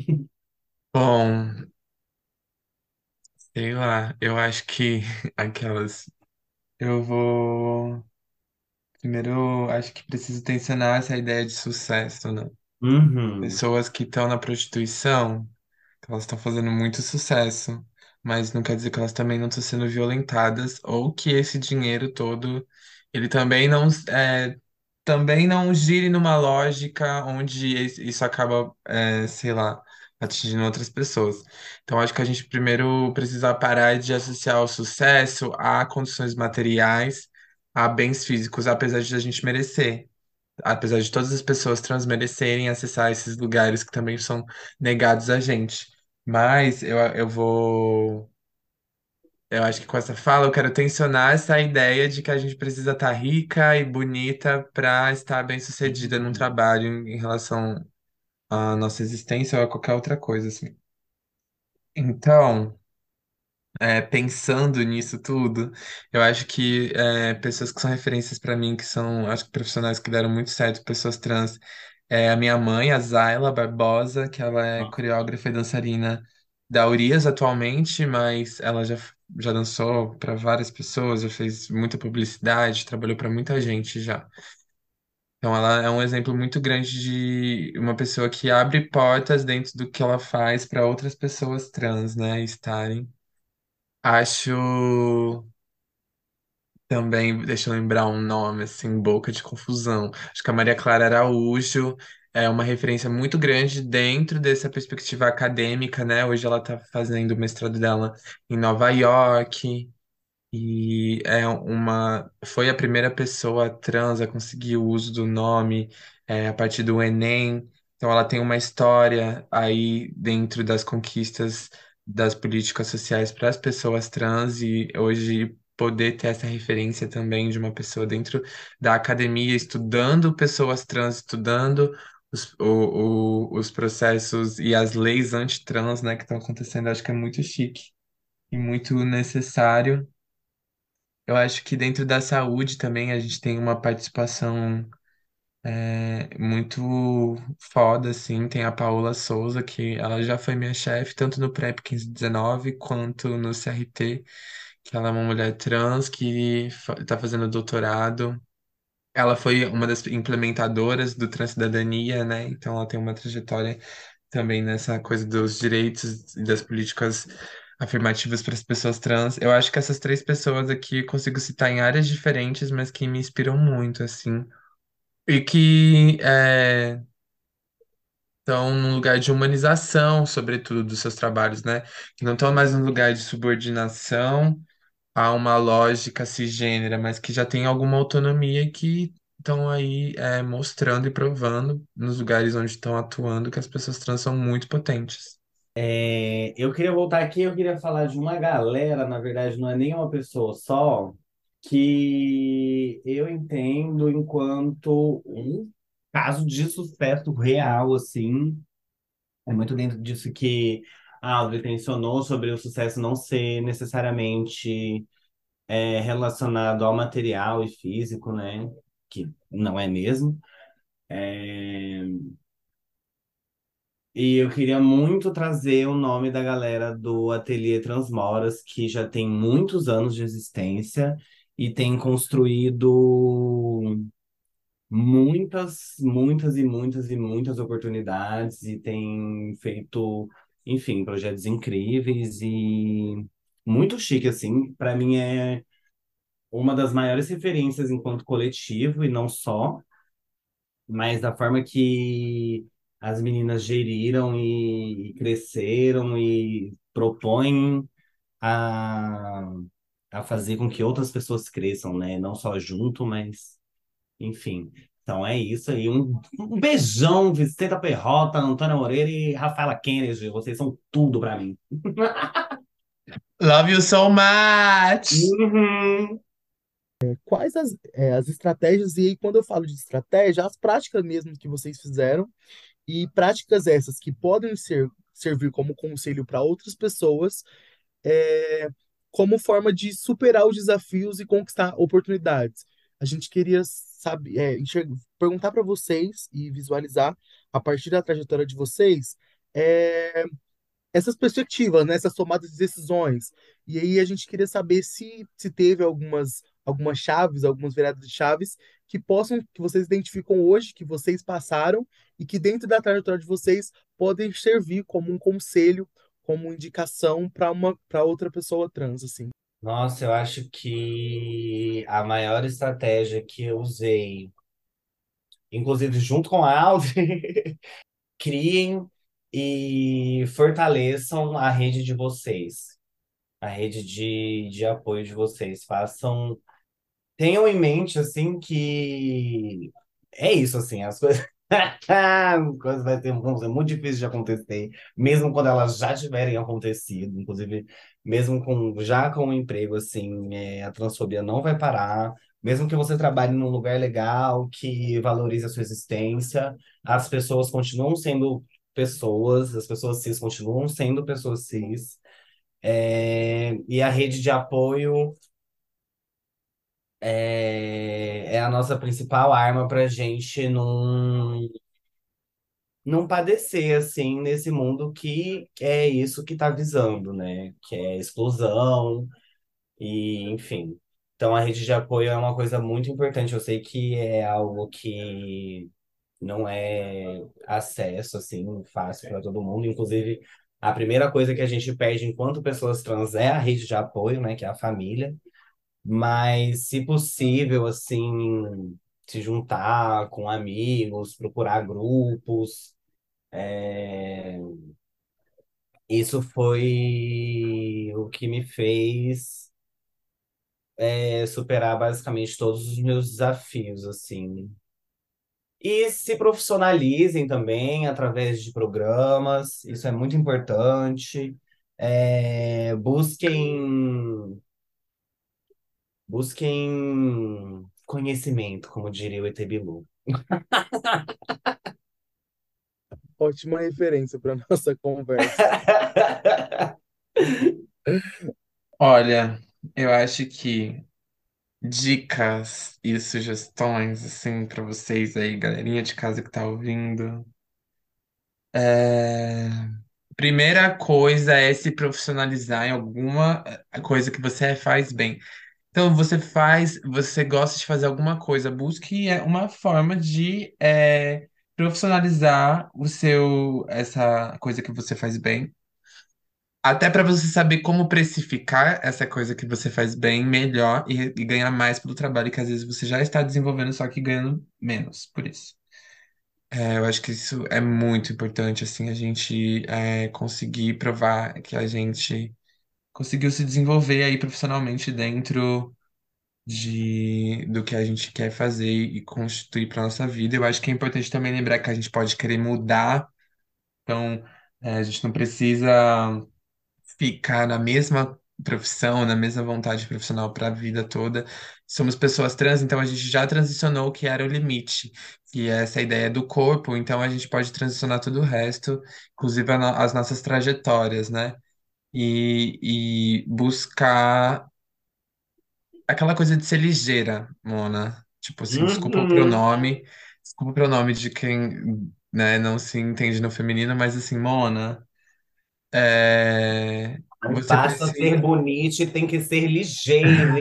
Bom, sei lá, eu acho que aquelas. Eu vou. Primeiro, acho que preciso tensionar essa ideia de sucesso, né? Uhum. Pessoas que estão na prostituição, elas estão fazendo muito sucesso. mas não quer dizer que elas também não estão sendo violentadas ou que esse dinheiro todo, ele também não, é, também não gire numa lógica onde es- isso acaba, é, sei lá, atingindo outras pessoas. Então, acho que a gente primeiro precisa parar de associar o sucesso a condições materiais, a bens físicos, apesar de a gente merecer. Apesar de todas as pessoas trans merecerem acessar esses lugares que também são negados a gente. Mas eu, eu vou. Eu acho que com essa fala eu quero tensionar essa ideia de que a gente precisa estar rica e bonita para estar bem-sucedida num trabalho em, em relação à nossa existência ou a qualquer outra coisa, assim. Então. É, pensando nisso tudo, eu acho que é, pessoas que são referências para mim, que são, acho que profissionais que deram muito certo, pessoas trans, é a minha mãe, a Zayla Barbosa, que ela é coreógrafa e dançarina da Urias atualmente, mas ela já, já dançou para várias pessoas, já fez muita publicidade, trabalhou para muita gente já. Então ela é um exemplo muito grande de uma pessoa que abre portas dentro do que ela faz para outras pessoas trans, né, estarem. Acho também, deixa eu lembrar um nome assim, boca de confusão. Acho que a Maria Clara Araújo é uma referência muito grande dentro dessa perspectiva acadêmica, né? Hoje ela está fazendo o mestrado dela em Nova York. E é uma, foi a primeira pessoa trans a conseguir o uso do nome é, a partir do Enem. Então ela tem uma história aí dentro das conquistas das políticas sociais para as pessoas trans e hoje poder ter essa referência também de uma pessoa dentro da academia estudando pessoas trans, estudando os, o, o- os processos e as leis antitrans, né, que estão acontecendo, acho que é muito chique e muito necessário. Eu acho que dentro da saúde também a gente tem uma participação é, muito foda, assim. Tem a Paola Souza, que ela já foi minha chefe, tanto no PrEP quinze dezenove quanto no C R T, que ela é uma mulher trans que está fazendo doutorado. Ela foi uma das implementadoras do Transcidadania, né? Então ela tem uma trajetória também nessa coisa dos direitos e das políticas afirmativas para as pessoas trans. Eu acho que essas três pessoas aqui eu consigo citar em áreas diferentes, mas que me inspiram muito, assim. E que é, estão num lugar de humanização, sobretudo, dos seus trabalhos, né? Que não estão mais num lugar de subordinação a uma lógica cisgênera, mas que já tem alguma autonomia e que estão aí é, mostrando e provando nos lugares onde estão atuando que as pessoas trans são muito potentes. É, eu queria voltar aqui, eu queria falar de uma galera, na verdade, não é nem uma pessoa só, que eu entendo enquanto um caso de sucesso real, assim. É muito dentro disso que a Audrey mencionou sobre o sucesso não ser necessariamente é, relacionado ao material e físico, né? Que não é mesmo. E eu queria muito trazer o nome da galera do Ateliê Transmoras, que já tem muitos anos de existência e tem construído muitas, muitas e muitas e muitas oportunidades e tem feito, enfim, projetos incríveis e muito chique, assim. Para mim é uma das maiores referências enquanto coletivo e não só, mas da forma que as meninas geriram e, e cresceram e propõem a, a fazer com que outras pessoas cresçam, né? Não só junto, mas enfim. Então é isso aí. Um, um beijão, Vicenta Perrota, Antônia Moreira e Rafaela Kennedy. Vocês são tudo pra mim. Love you so much! Uhum. Quais as, é, as estratégias, e aí quando eu falo de estratégia, as práticas mesmo que vocês fizeram, e práticas essas que podem ser, servir como conselho para outras pessoas, é, como forma de superar os desafios e conquistar oportunidades. A gente queria saber, é, enxer- perguntar para vocês e visualizar, a partir da trajetória de vocês, é, essas perspectivas, né, essas tomadas de decisões. E aí a gente queria saber se, se teve algumas, algumas chaves, algumas viradas de chaves que possam, que vocês identificam hoje, que vocês passaram e que dentro da trajetória de vocês podem servir como um conselho como indicação para uma para outra pessoa trans, assim? Nossa, eu acho que a maior estratégia que eu usei, inclusive junto com a Audrey, criem e fortaleçam a rede de vocês, a rede de, de apoio de vocês. Façam, tenham em mente, assim, que é isso, assim, as coisas. As coisas vai ter, vão ser muito difíceis de acontecer, mesmo quando elas já tiverem acontecido, inclusive, mesmo com já com o emprego, assim, é, a transfobia não vai parar, mesmo que você trabalhe num lugar legal, que valorize a sua existência, as pessoas continuam sendo pessoas, as pessoas cis continuam sendo pessoas cis, é, e a rede de apoio é, é a nossa principal arma para a gente não, não padecer, assim, nesse mundo que é isso que está visando, né? Que é exclusão e, enfim. Então, a rede de apoio é uma coisa muito importante. Eu sei que é algo que não é acesso, assim, fácil para todo mundo. Inclusive, a primeira coisa que a gente perde enquanto pessoas trans é a rede de apoio, né? Que é a família. Mas, se possível, assim, se juntar com amigos, procurar grupos. é, Isso foi o que me fez é, superar basicamente todos os meus desafios, assim. E se profissionalizem também através de programas, isso é muito importante. É, busquem, busquem conhecimento, como diria o E T Bilu. Ótima referência para nossa conversa. Olha, eu acho que dicas e sugestões, assim, pra vocês aí, galerinha de casa que tá ouvindo. É... Primeira coisa é se profissionalizar em alguma eh, coisa que você faz bem. Então, você faz, você gosta de fazer alguma coisa, busque eh, uma forma de eh, profissionalizar o seu, essa coisa que você faz bem. Até para você saber como precificar essa coisa que você faz bem melhor e, e ganhar mais pelo trabalho que às vezes você já está desenvolvendo, só que ganhando menos por isso. É, eu acho que isso é muito importante, assim, a gente é, conseguir provar que a gente conseguiu se desenvolver aí profissionalmente dentro de, do que a gente quer fazer e constituir para nossa vida. Eu acho que é importante também lembrar que a gente pode querer mudar, então é, a gente não precisa ficar na mesma profissão, na mesma vontade profissional para a vida toda. Somos pessoas trans, então a gente já transicionou o que era o limite, que é essa ideia do corpo, então a gente pode transicionar todo o resto, inclusive a no- as nossas trajetórias, né? E, e buscar aquela coisa de ser ligeira, Mona. Tipo assim, desculpa o Uhum. pronome, desculpa o pronome de quem, né, não se entende no feminino, mas assim, Mona, é, Não você basta ser precisa. bonito, e tem que ser ligeiro.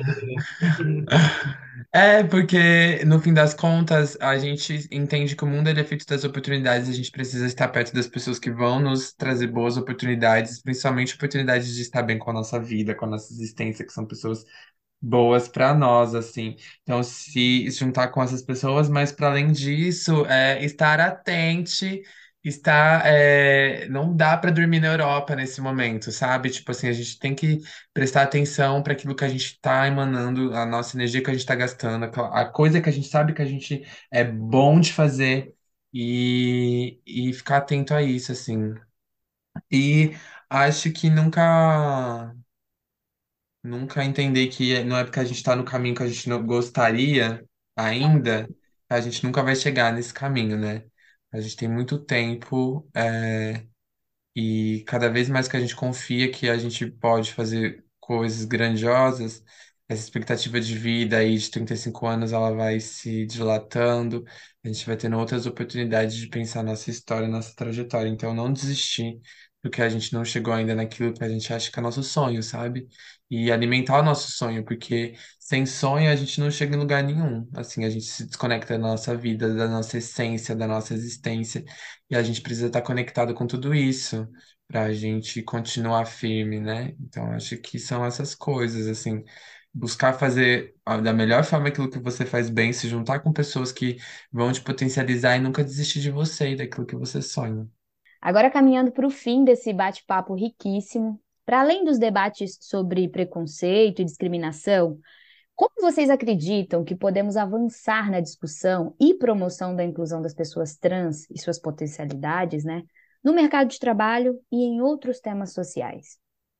É, porque no fim das contas, a gente entende que o mundo ele é feito das oportunidades, a gente precisa estar perto das pessoas que vão nos trazer boas oportunidades, principalmente oportunidades de estar bem com a nossa vida, com a nossa existência, que são pessoas boas para nós, assim. Então, se juntar com essas pessoas, mas para além disso, é estar atente, estar, é, não dá para dormir na Europa nesse momento, sabe? Tipo assim, a gente tem que prestar atenção para aquilo que a gente está emanando, a nossa energia que a gente está gastando, a a coisa que a gente sabe que a gente é bom de fazer e, e ficar atento a isso, assim. E acho que nunca. Nunca entender que não é porque a gente está no caminho que a gente não gostaria ainda, a gente nunca vai chegar nesse caminho, né? A gente tem muito tempo, é, e cada vez mais que a gente confia que a gente pode fazer coisas grandiosas, essa expectativa de vida aí de trinta e cinco anos, ela vai se dilatando, a gente vai tendo outras oportunidades de pensar nossa história, nossa trajetória. Então, não desistir do que a gente não chegou ainda naquilo que a gente acha que é nosso sonho, sabe? E alimentar o nosso sonho, porque sem sonho a gente não chega em lugar nenhum. Assim, a gente se desconecta da nossa vida, da nossa essência, da nossa existência. E a gente precisa estar conectado com tudo isso para a gente continuar firme, né? Então, acho que são essas coisas, assim, buscar fazer ah, da melhor forma aquilo que você faz bem, se juntar com pessoas que vão te potencializar e nunca desistir de você e daquilo que você sonha. Agora, caminhando para o fim desse bate-papo riquíssimo, para além dos debates sobre preconceito e discriminação, como vocês acreditam que podemos avançar na discussão e promoção da inclusão das pessoas trans e suas potencialidades, né, no mercado de trabalho e em outros temas sociais?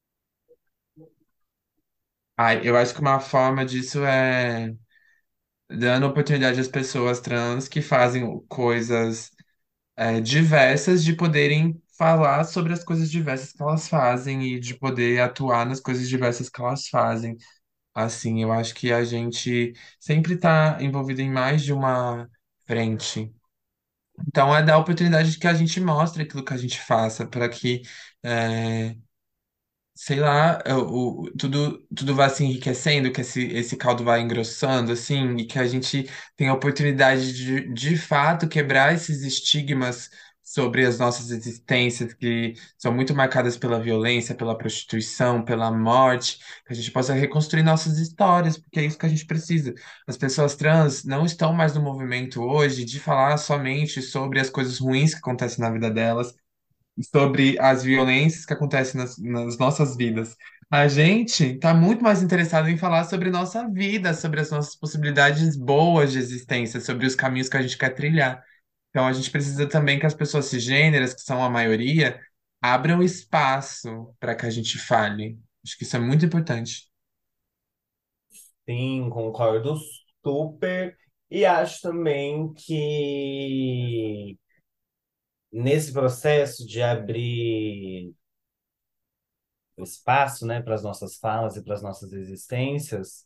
Ah, eu acho que uma forma disso é dando oportunidade às pessoas trans que fazem coisas é, diversas de poderem falar sobre as coisas diversas que elas fazem e de poder atuar nas coisas diversas que elas fazem. Assim, eu acho que a gente sempre está envolvido em mais de uma frente. Então, é dar a oportunidade de que a gente mostre aquilo que a gente faça, para que é, sei lá, é, o, o- tudo, tudo vai se enriquecendo, que esse, esse caldo vai engrossando, assim, e que a gente tem a oportunidade de, de fato, quebrar esses estigmas sobre as nossas existências, que são muito marcadas pela violência, pela prostituição, pela morte, que a gente possa reconstruir nossas histórias, porque é isso que a gente precisa. As pessoas trans não estão mais no movimento hoje de falar somente sobre as coisas ruins que acontecem na vida delas, sobre as violências que acontecem nas, nas nossas vidas. A gente está muito mais interessado em falar sobre nossa vida, sobre as nossas possibilidades boas de existência, sobre os caminhos que a gente quer trilhar. Então, a gente precisa também que as pessoas cisgêneras, que são a maioria, abram espaço para que a gente fale. Acho que isso é muito importante. Sim, concordo super. E acho também que nesse processo de abrir o espaço, né, para as nossas falas e para as nossas existências,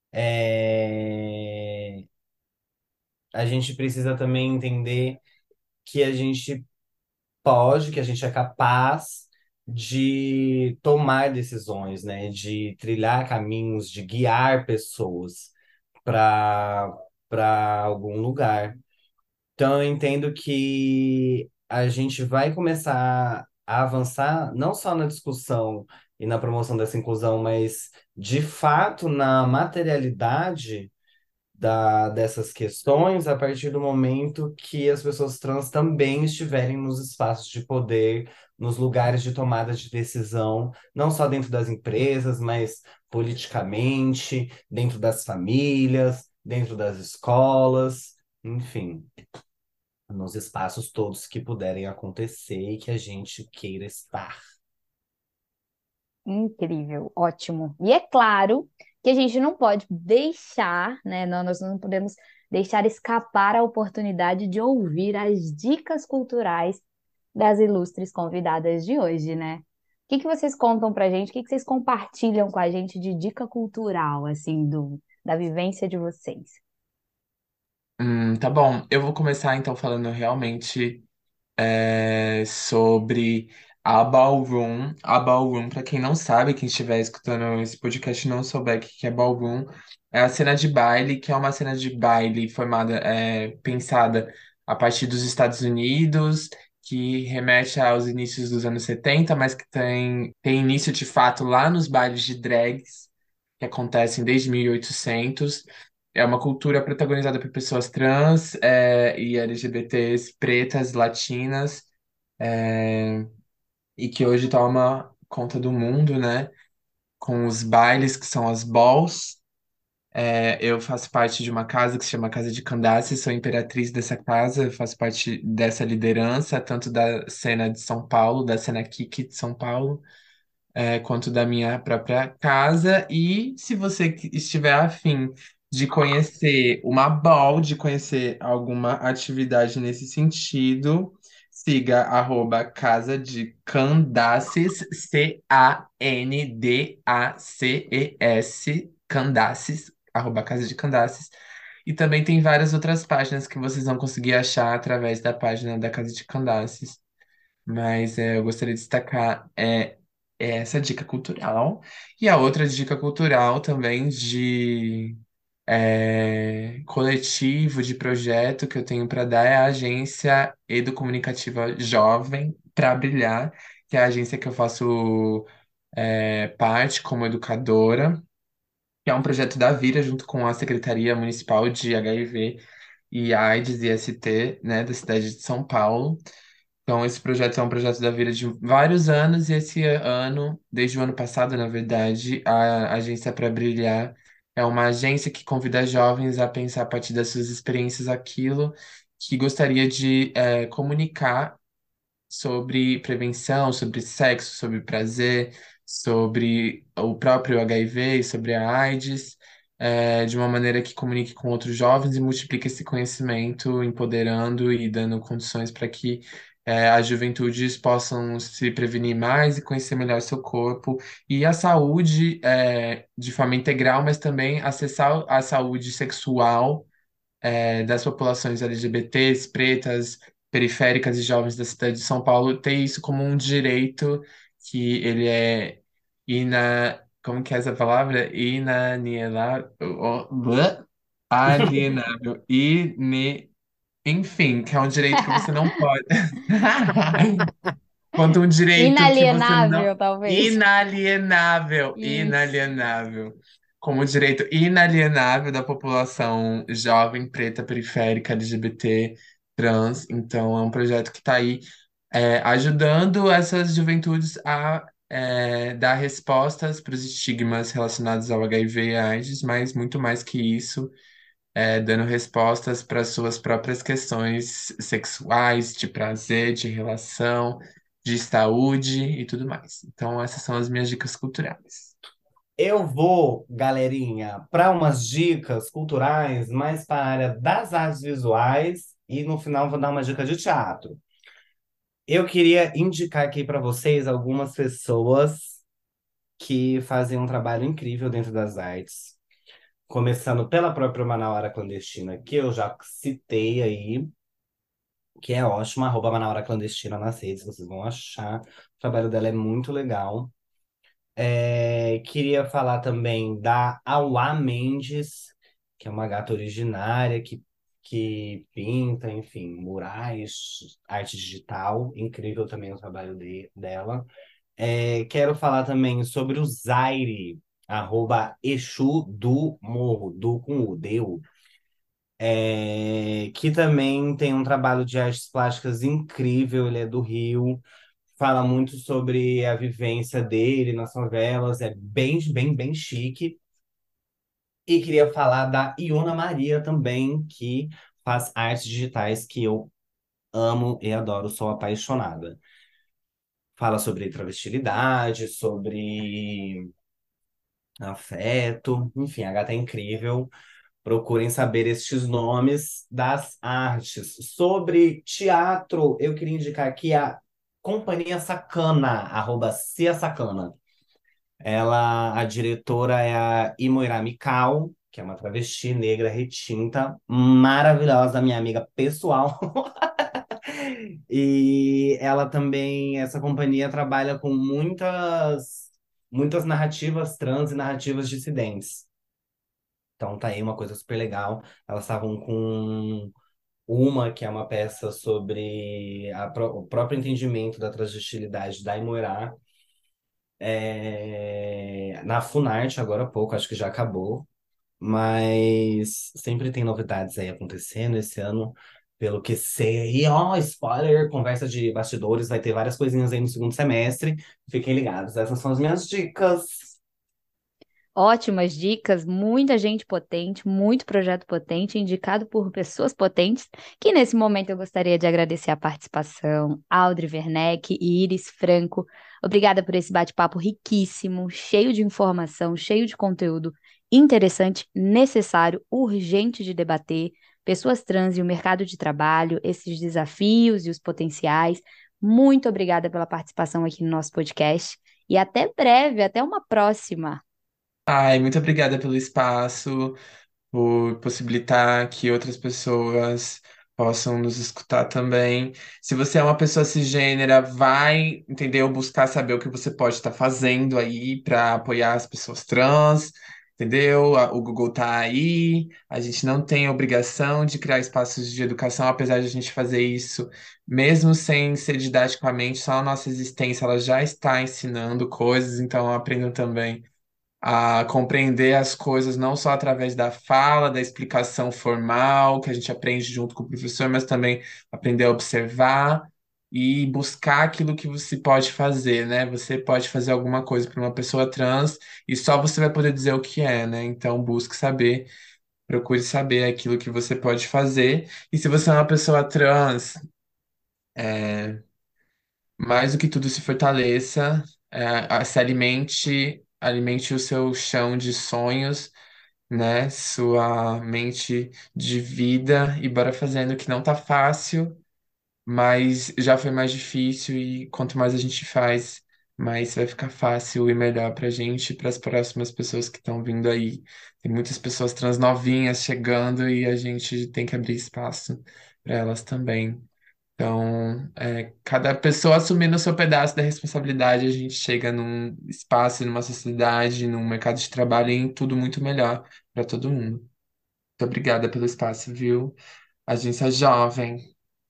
é, a gente precisa também entender que a gente pode, que a gente é capaz de tomar decisões, né, de trilhar caminhos, de guiar pessoas para para algum lugar. Então, eu entendo que a gente vai começar a avançar não só na discussão e na promoção dessa inclusão, mas de fato na materialidade da, dessas questões a partir do momento que as pessoas trans também estiverem nos espaços de poder, nos lugares de tomada de decisão, não só dentro das empresas, mas politicamente, dentro das famílias, dentro das escolas, enfim, nos espaços todos que puderem acontecer e que a gente queira estar. Incrível, ótimo. E é claro que a gente não pode deixar, né? não- Nós não podemos deixar escapar a oportunidade de ouvir as dicas culturais das ilustres convidadas de hoje, né? O que que vocês contam pra gente? O que que vocês compartilham com a gente de dica cultural, assim, do, da vivência de vocês? Hum, tá bom, eu vou começar então falando realmente é, sobre a Ballroom. A Ballroom, para quem não sabe, quem estiver escutando esse podcast e não souber o que que é Ballroom, é a cena de baile, que é uma cena de baile formada, é, pensada a partir dos Estados Unidos, que remete aos inícios dos anos setenta, mas que tem, tem início de fato lá nos bailes de drags, que acontecem desde mil e oitocentos. É uma cultura protagonizada por pessoas trans, é, e L G B Ts pretas, latinas, é, e que hoje toma conta do mundo, né? Com os bailes, que são as balls. É, eu faço parte de uma casa que se chama Casa de Candace, sou imperatriz dessa casa, eu faço parte dessa liderança, tanto da cena de São Paulo, da cena Kiki de São Paulo, é, quanto da minha própria casa. E se você que estiver afim de conhecer uma ball, de conhecer alguma atividade nesse sentido, siga arroba Casa de Candaces, C A N D A C E S, Candaces, arroba Casa de Candaces. E também tem várias outras páginas que vocês vão conseguir achar através da página da Casa de Candaces. Mas é, eu gostaria de destacar é, é essa dica cultural. E a outra dica cultural também de é, coletivo, de projeto que eu tenho para dar é a agência Educomunicativa Jovem para Brilhar, que que é a agência que eu faço é, parte como educadora, que é um projeto da Vira, junto com a Secretaria Municipal de H I V e AIDS e S T, né, da cidade de São Paulo. Então, esse projeto é um projeto da Vira de vários anos, e esse ano, desde o ano passado, na verdade, a Agência Pra Brilhar é uma agência que convida jovens a pensar a partir das suas experiências aquilo que gostaria de eh, comunicar sobre prevenção, sobre sexo, sobre prazer, sobre o próprio H I V e sobre a AIDS, eh, de uma maneira que comunique com outros jovens e multiplique esse conhecimento, empoderando e dando condições para que eh, as juventudes possam se prevenir mais e conhecer melhor seu corpo e a saúde, eh, de forma integral, mas também acessar a saúde sexual é, das populações L G B Ts, pretas, periféricas e jovens da cidade de São Paulo ter isso como um direito que ele é ina... Como que é essa palavra? Inalienável. oh, blá, Alienável. Ine... Enfim, que é um direito que você não pode. Quanto um direito que você não. Inalienável, talvez. Inalienável, Isso. inalienável. Como direito inalienável da população jovem, preta, periférica, L G B T, trans. Então, é um projeto que está aí é, ajudando essas juventudes a é, dar respostas para os estigmas relacionados ao H I V e AIDS, mas muito mais que isso é, dando respostas para suas próprias questões sexuais, de prazer, de relação, de saúde e tudo mais. Então, essas são as minhas dicas culturais. Eu vou, galerinha, para umas dicas culturais mais para a área das artes visuais e no final vou dar uma dica de teatro. Eu queria indicar aqui para vocês algumas pessoas que fazem um trabalho incrível dentro das artes. Começando pela própria Manaura Clandestina, que eu já citei aí, que é ótima, arroba Manaura Clandestina nas redes, vocês vão achar. O trabalho dela é muito legal. É, queria falar também da Auá Mendes, que é uma gata originária que, que pinta, enfim, murais, arte digital. Incrível também o trabalho de, dela. É, quero falar também sobre o Zaire, arroba Exu do Morro, do com U, deu. É, que também tem um trabalho de artes plásticas incrível, ele é do Rio, fala muito sobre a vivência dele nas favelas, é bem, bem, bem chique. E queria falar da Iona Maria também, que faz artes digitais que eu amo e adoro, sou apaixonada. Fala sobre travestilidade, sobre afeto, enfim, a gata é incrível. Procurem saber estes nomes das artes. Sobre teatro, eu queria indicar aqui a Companhia Sacana, arroba Cia Sacana. Ela, a diretora é a Imoira Mikau, que é uma travesti negra retinta, maravilhosa, minha amiga pessoal. E ela também, essa companhia trabalha com muitas, muitas narrativas trans e narrativas dissidentes. Então tá aí uma coisa super legal. Elas estavam com uma, que é uma peça sobre a pró- o próprio entendimento da transgestilidade da Imoirá, é, na Funarte agora há pouco, acho que já acabou. Mas sempre tem novidades aí acontecendo esse ano, pelo que sei aí, ó, spoiler, conversa de bastidores, vai ter várias coisinhas aí no segundo semestre. Fiquem ligados, essas são as minhas dicas. Ótimas dicas, muita gente potente, muito projeto potente, indicado por pessoas potentes, que nesse momento eu gostaria de agradecer a participação, Audrey Werneck e Iris Franco. Obrigada por esse bate-papo riquíssimo, cheio de informação, cheio de conteúdo interessante, necessário, urgente de debater, pessoas trans e o mercado de trabalho, esses desafios e os potenciais. Muito obrigada pela participação aqui no nosso podcast e até breve, até uma próxima. Ai, muito obrigada pelo espaço, por possibilitar que outras pessoas possam nos escutar também. Se você é uma pessoa cisgênera, vai, entendeu? Buscar saber o que você pode estar fazendo aí para apoiar as pessoas trans. entendeu? A- O Google tá aí, a gente não tem a obrigação de criar espaços de educação, apesar de a gente fazer isso, mesmo sem ser didaticamente, só a nossa existência, ela já está ensinando coisas, então aprendam também a compreender as coisas não só através da fala, da explicação formal, que a gente aprende junto com o professor, mas também aprender a observar e buscar aquilo que você pode fazer, né? Você pode fazer alguma coisa para uma pessoa trans e só você vai poder dizer o que é, né? Então busque saber, procure saber aquilo que você pode fazer. E se você é uma pessoa trans, é, mais do que tudo se fortaleça, é, a- se alimente, alimente o seu chão de sonhos, né? Sua mente de vida e bora fazendo que não tá fácil, mas já foi mais difícil e quanto mais a gente faz, mais vai ficar fácil e melhor pra gente e para as próximas pessoas que estão vindo aí. Tem muitas pessoas trans novinhas chegando e a gente tem que abrir espaço para elas também. Então, é, cada pessoa assumindo o seu pedaço da responsabilidade, a gente chega num espaço, numa sociedade, num mercado de trabalho em tudo muito melhor para todo mundo. Muito obrigada pelo espaço, viu? Agência Jovem.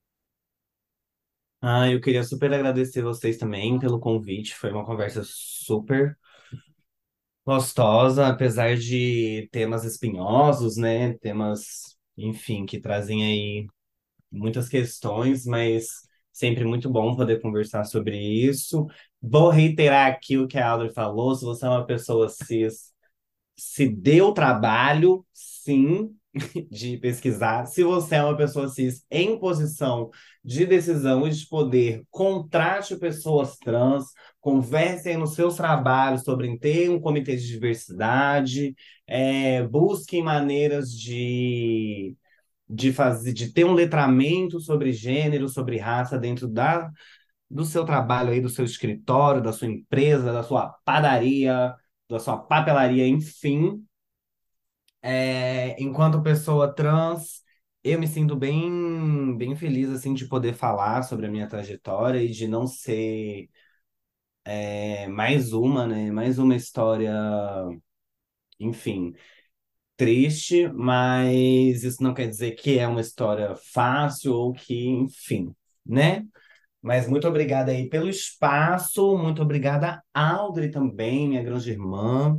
Ah, eu queria super agradecer vocês também pelo convite. Foi uma conversa super gostosa, apesar de temas espinhosos, né? Temas, enfim, que trazem aí muitas questões, mas sempre muito bom poder conversar sobre isso. Vou reiterar aqui o que a Audrey falou: se você é uma pessoa cis, se deu trabalho, sim, de pesquisar. Se você é uma pessoa cis em posição de decisão e de poder, contrate pessoas trans, converse aí nos seus trabalhos sobre ter um comitê de diversidade, é, busquem maneiras de de fazer, de ter um letramento sobre gênero, sobre raça dentro da, do seu trabalho aí, do seu escritório, da sua empresa, da sua padaria, da sua papelaria, enfim. É, enquanto pessoa trans, eu me sinto bem, bem feliz assim de poder falar sobre a minha trajetória e de não ser é, mais uma, né? Mais uma história, enfim, triste, mas isso não quer dizer que é uma história fácil ou que, enfim, né? Mas muito obrigada aí pelo espaço, muito obrigada, Audrey também, minha grande irmã,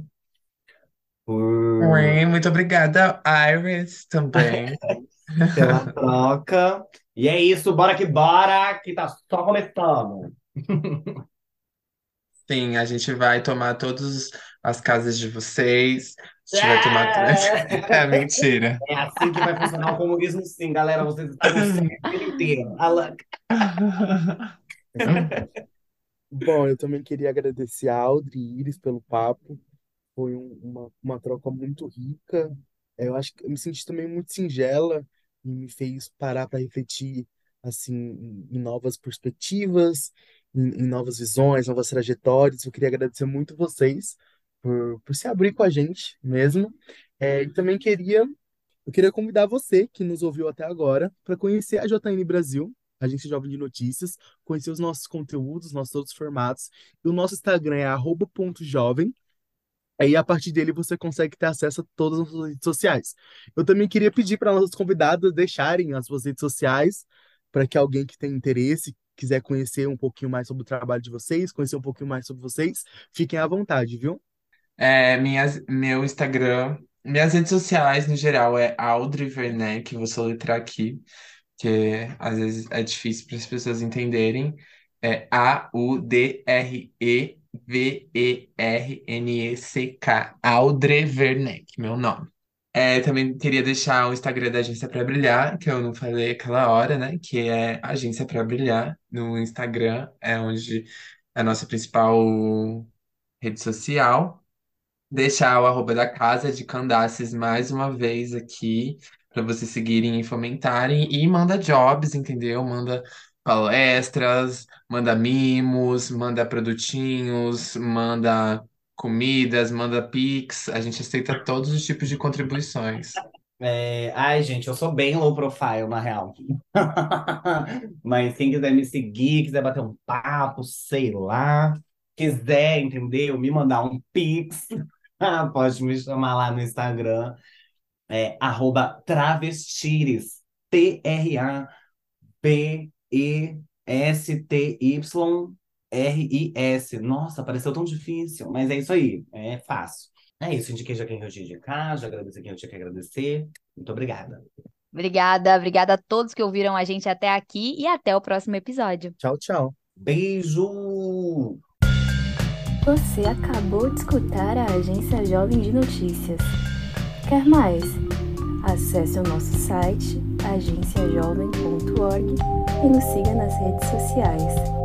por Oi, muito obrigada, Iris, também. pela troca. E é isso, bora que bora, que tá só começando. Sim, a gente vai tomar todas as casas de vocês. A gente vai tomar. É É mentira. É assim que vai funcionar o comunismo, sim, galera. Vocês estão certos o tempo inteiro. Alan. Bom, eu também queria agradecer a Audrey e Iris pelo papo. Foi um- uma, uma troca muito rica. É, Eu acho que eu me senti também muito singela e me fez parar para refletir assim em, em novas perspectivas, em, em novas visões, novas trajetórias. Eu queria agradecer muito vocês por, por se abrir com a gente mesmo. É, e também queria eu queria convidar você que nos ouviu até agora para conhecer a J N Brasil, Agência Jovem de Notícias, conhecer os nossos conteúdos, nossos outros formatos. E o nosso Instagram é arroba ponto jovem. Aí, a partir dele, você consegue ter acesso a todas as nossas redes sociais. Eu também queria pedir para nossos convidados deixarem as suas redes sociais, para que alguém que tem interesse, quiser conhecer um pouquinho mais sobre o trabalho de vocês, conhecer um pouquinho mais sobre vocês, fiquem à vontade, viu? É, minhas, meu Instagram, minhas redes sociais no geral é Audrey Werneck, vou soletrar aqui, que às vezes é difícil para as pessoas entenderem. É A U D R E V E R N E C K, Audrey Werneck, meu nome. É, também queria deixar o Instagram da Agência para Brilhar, que eu não falei aquela hora, né? Que é Agência para Brilhar no Instagram, é onde é a nossa principal rede social. Deixar o arroba da Casa de Candaces mais uma vez aqui, para vocês seguirem e fomentarem. E manda jobs, entendeu? Manda palestras, manda mimos, manda produtinhos, manda comidas, manda Pix. A gente aceita todos os tipos de contribuições. É, ai, gente, eu sou bem low profile, na real. Mas quem quiser me seguir, quiser bater um papo, sei lá, quiser, entendeu? Me mandar um pix, Pode me chamar lá no Instagram, é arroba travestires, T R A V E S T Y R I S. Nossa, pareceu tão difícil, mas é isso aí, é fácil. É isso, indiquei já quem eu tinha que indicar, já agradeci quem eu tinha que agradecer. Muito obrigada. Obrigada, obrigada a todos que ouviram a gente até aqui e até o próximo episódio. Tchau, tchau. Beijo! Você acabou de escutar a Agência Jovem de Notícias. Quer mais? Acesse o nosso site agência jovem ponto org e nos siga nas redes sociais.